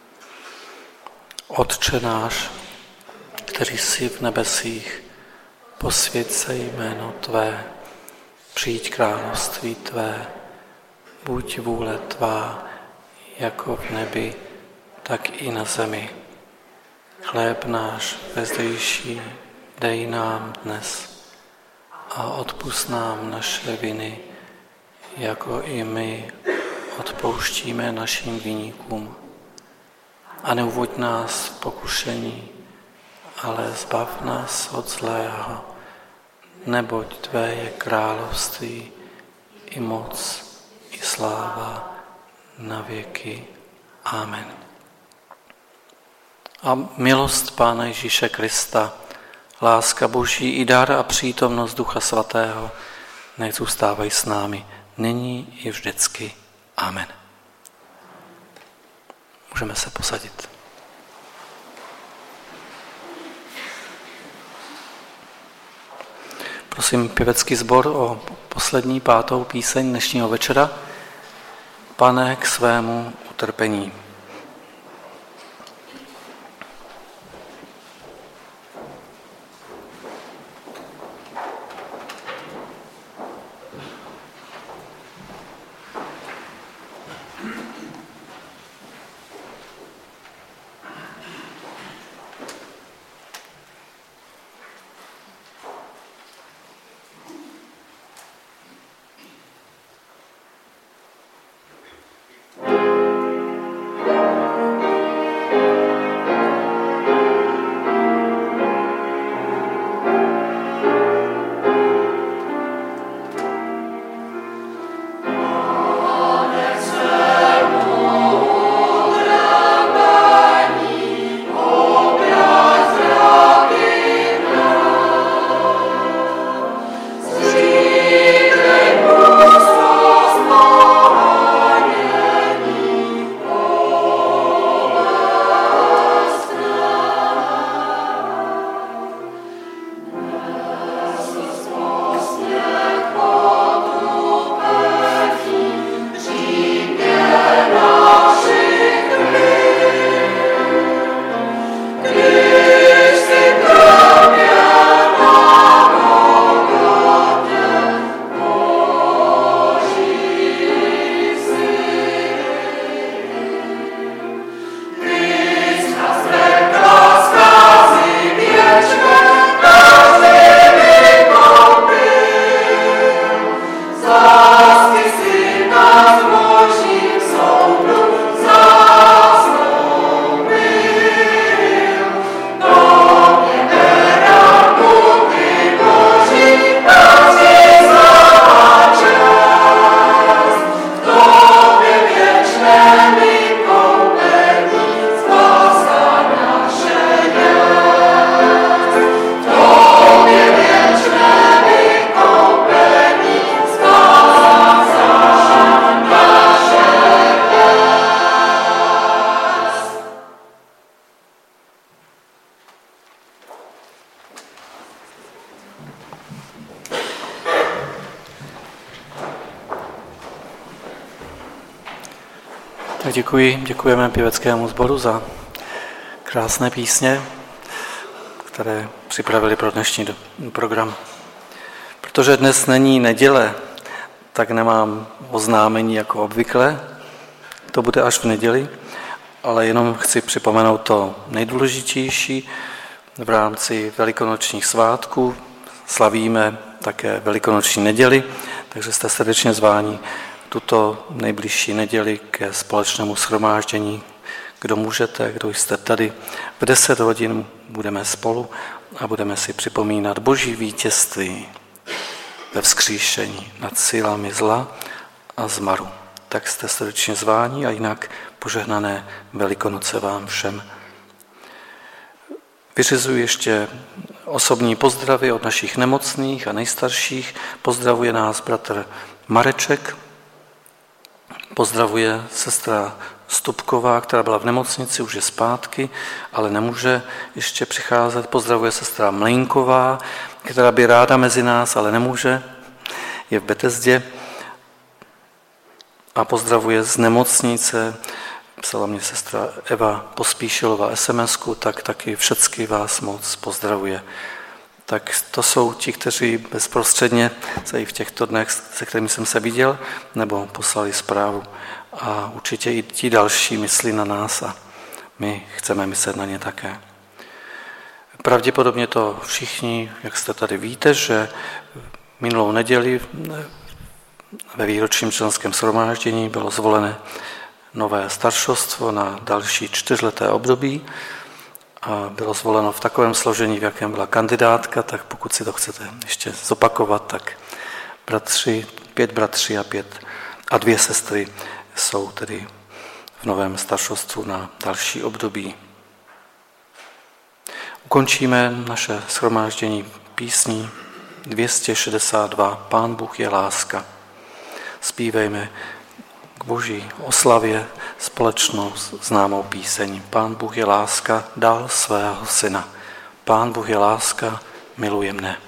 Otče náš, který jsi v nebesích, posvěť se jméno Tvé, přijď království Tvé, buď vůle Tvá, jako v nebi, tak i na zemi. Chléb náš vezdejší dej nám dnes a odpusť nám naše viny, jako i my odpouštíme našim viníkům. A neuvoď nás v pokušení, ale zbav nás od zlého, neboť Tvé je království, i moc, i sláva na věky. Amen. A milost Pána Ježíše Krista, láska Boží i dar a přítomnost Ducha Svatého nech zůstávají s námi nyní i vždycky. Amen. Můžeme se posadit. Prosím pěvecký sbor o poslední pátou píseň dnešního večera. Pane k svému utrpení. Děkuji, děkujeme pěveckému sboru za krásné písně, které připravili pro dnešní program. Protože dnes není neděle, tak nemám oznámení jako obvykle, to bude až v neděli, ale jenom chci připomenout to nejdůležitější. V rámci velikonočních svátků slavíme také velikonoční neděli, takže jste srdečně zváni tuto nejbližší neděli ke společnému shromáždění. Kdo můžete, kdo jste tady, v deset hodin budeme spolu a budeme si připomínat Boží vítězství ve vzkříšení nad silami zla a zmaru. Tak jste srdečně zváni a jinak požehnané Velikonoce vám všem. Vyřizuji ještě osobní pozdravy od našich nemocných a nejstarších. Pozdravuje nás bratr Mareček. Pozdravuje sestra Stupková, která byla v nemocnici, už je zpátky, ale nemůže ještě přicházet. Pozdravuje sestra Mlejnková, která by ráda mezi nás, ale nemůže, je v Betezdě. A pozdravuje z nemocnice, psala mě sestra Eva Pospíšilová es em esku, tak taky všecky vás moc pozdravuje. Tak to jsou ti, kteří bezprostředně se i v těchto dnech, se kterými jsem se viděl, nebo poslali zprávu. A určitě i ti další myslí na nás a my chceme myslet na ně také. Pravděpodobně to všichni, jak jste tady víte, že minulou neděli ve výročním členském shromáždění bylo zvolené nové staršostvo na další čtyřleté období a bylo zvoleno v takovém složení, v jakém byla kandidátka, tak pokud si to chcete ještě zopakovat, tak bratři, pět bratří a pět a dvě sestry jsou tedy v novém staršostvu na další období. Ukončíme naše shromáždění písní dvě stě šedesát dva Pán Bůh je láska. Zpívejme k Boží oslavě společnou známou píseň. Pán Bůh je láska, dal svého syna. Pán Bůh je láska, miluje mne.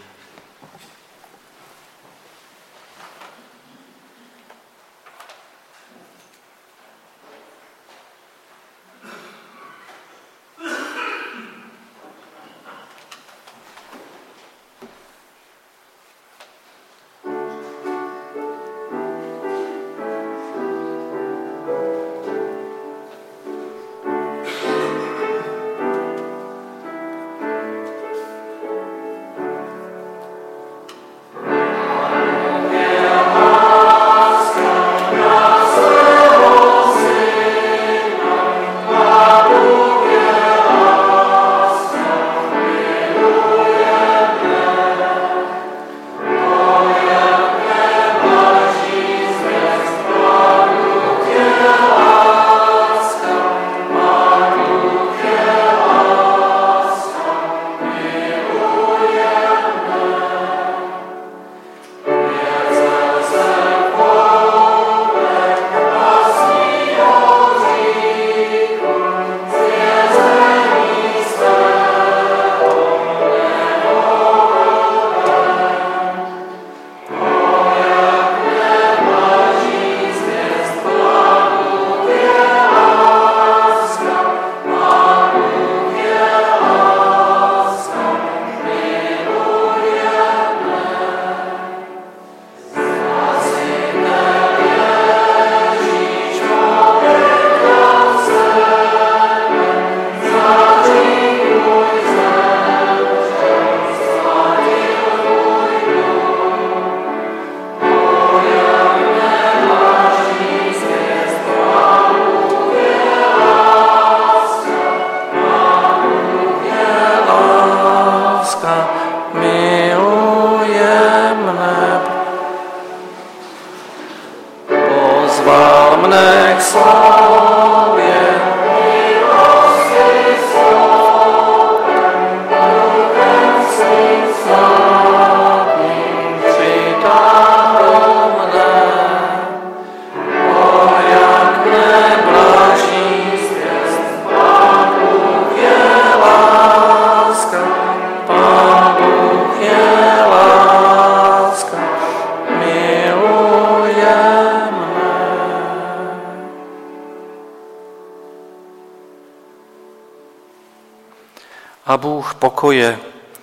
A Bůh pokoje,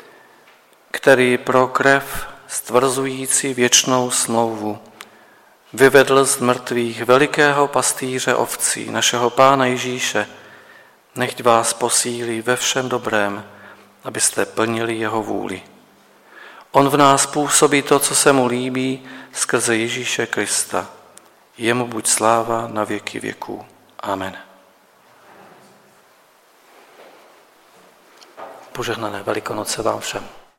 který pro krev stvrzující věčnou smlouvu vyvedl z mrtvých velikého pastýře ovcí, našeho Pána Ježíše, nechť vás posílí ve všem dobrém, abyste plnili jeho vůli. On v nás působí to, co se mu líbí, skrze Ježíše Krista. Jemu buď sláva na věky věků. Amen. Požehnané Velikonoce vám všem.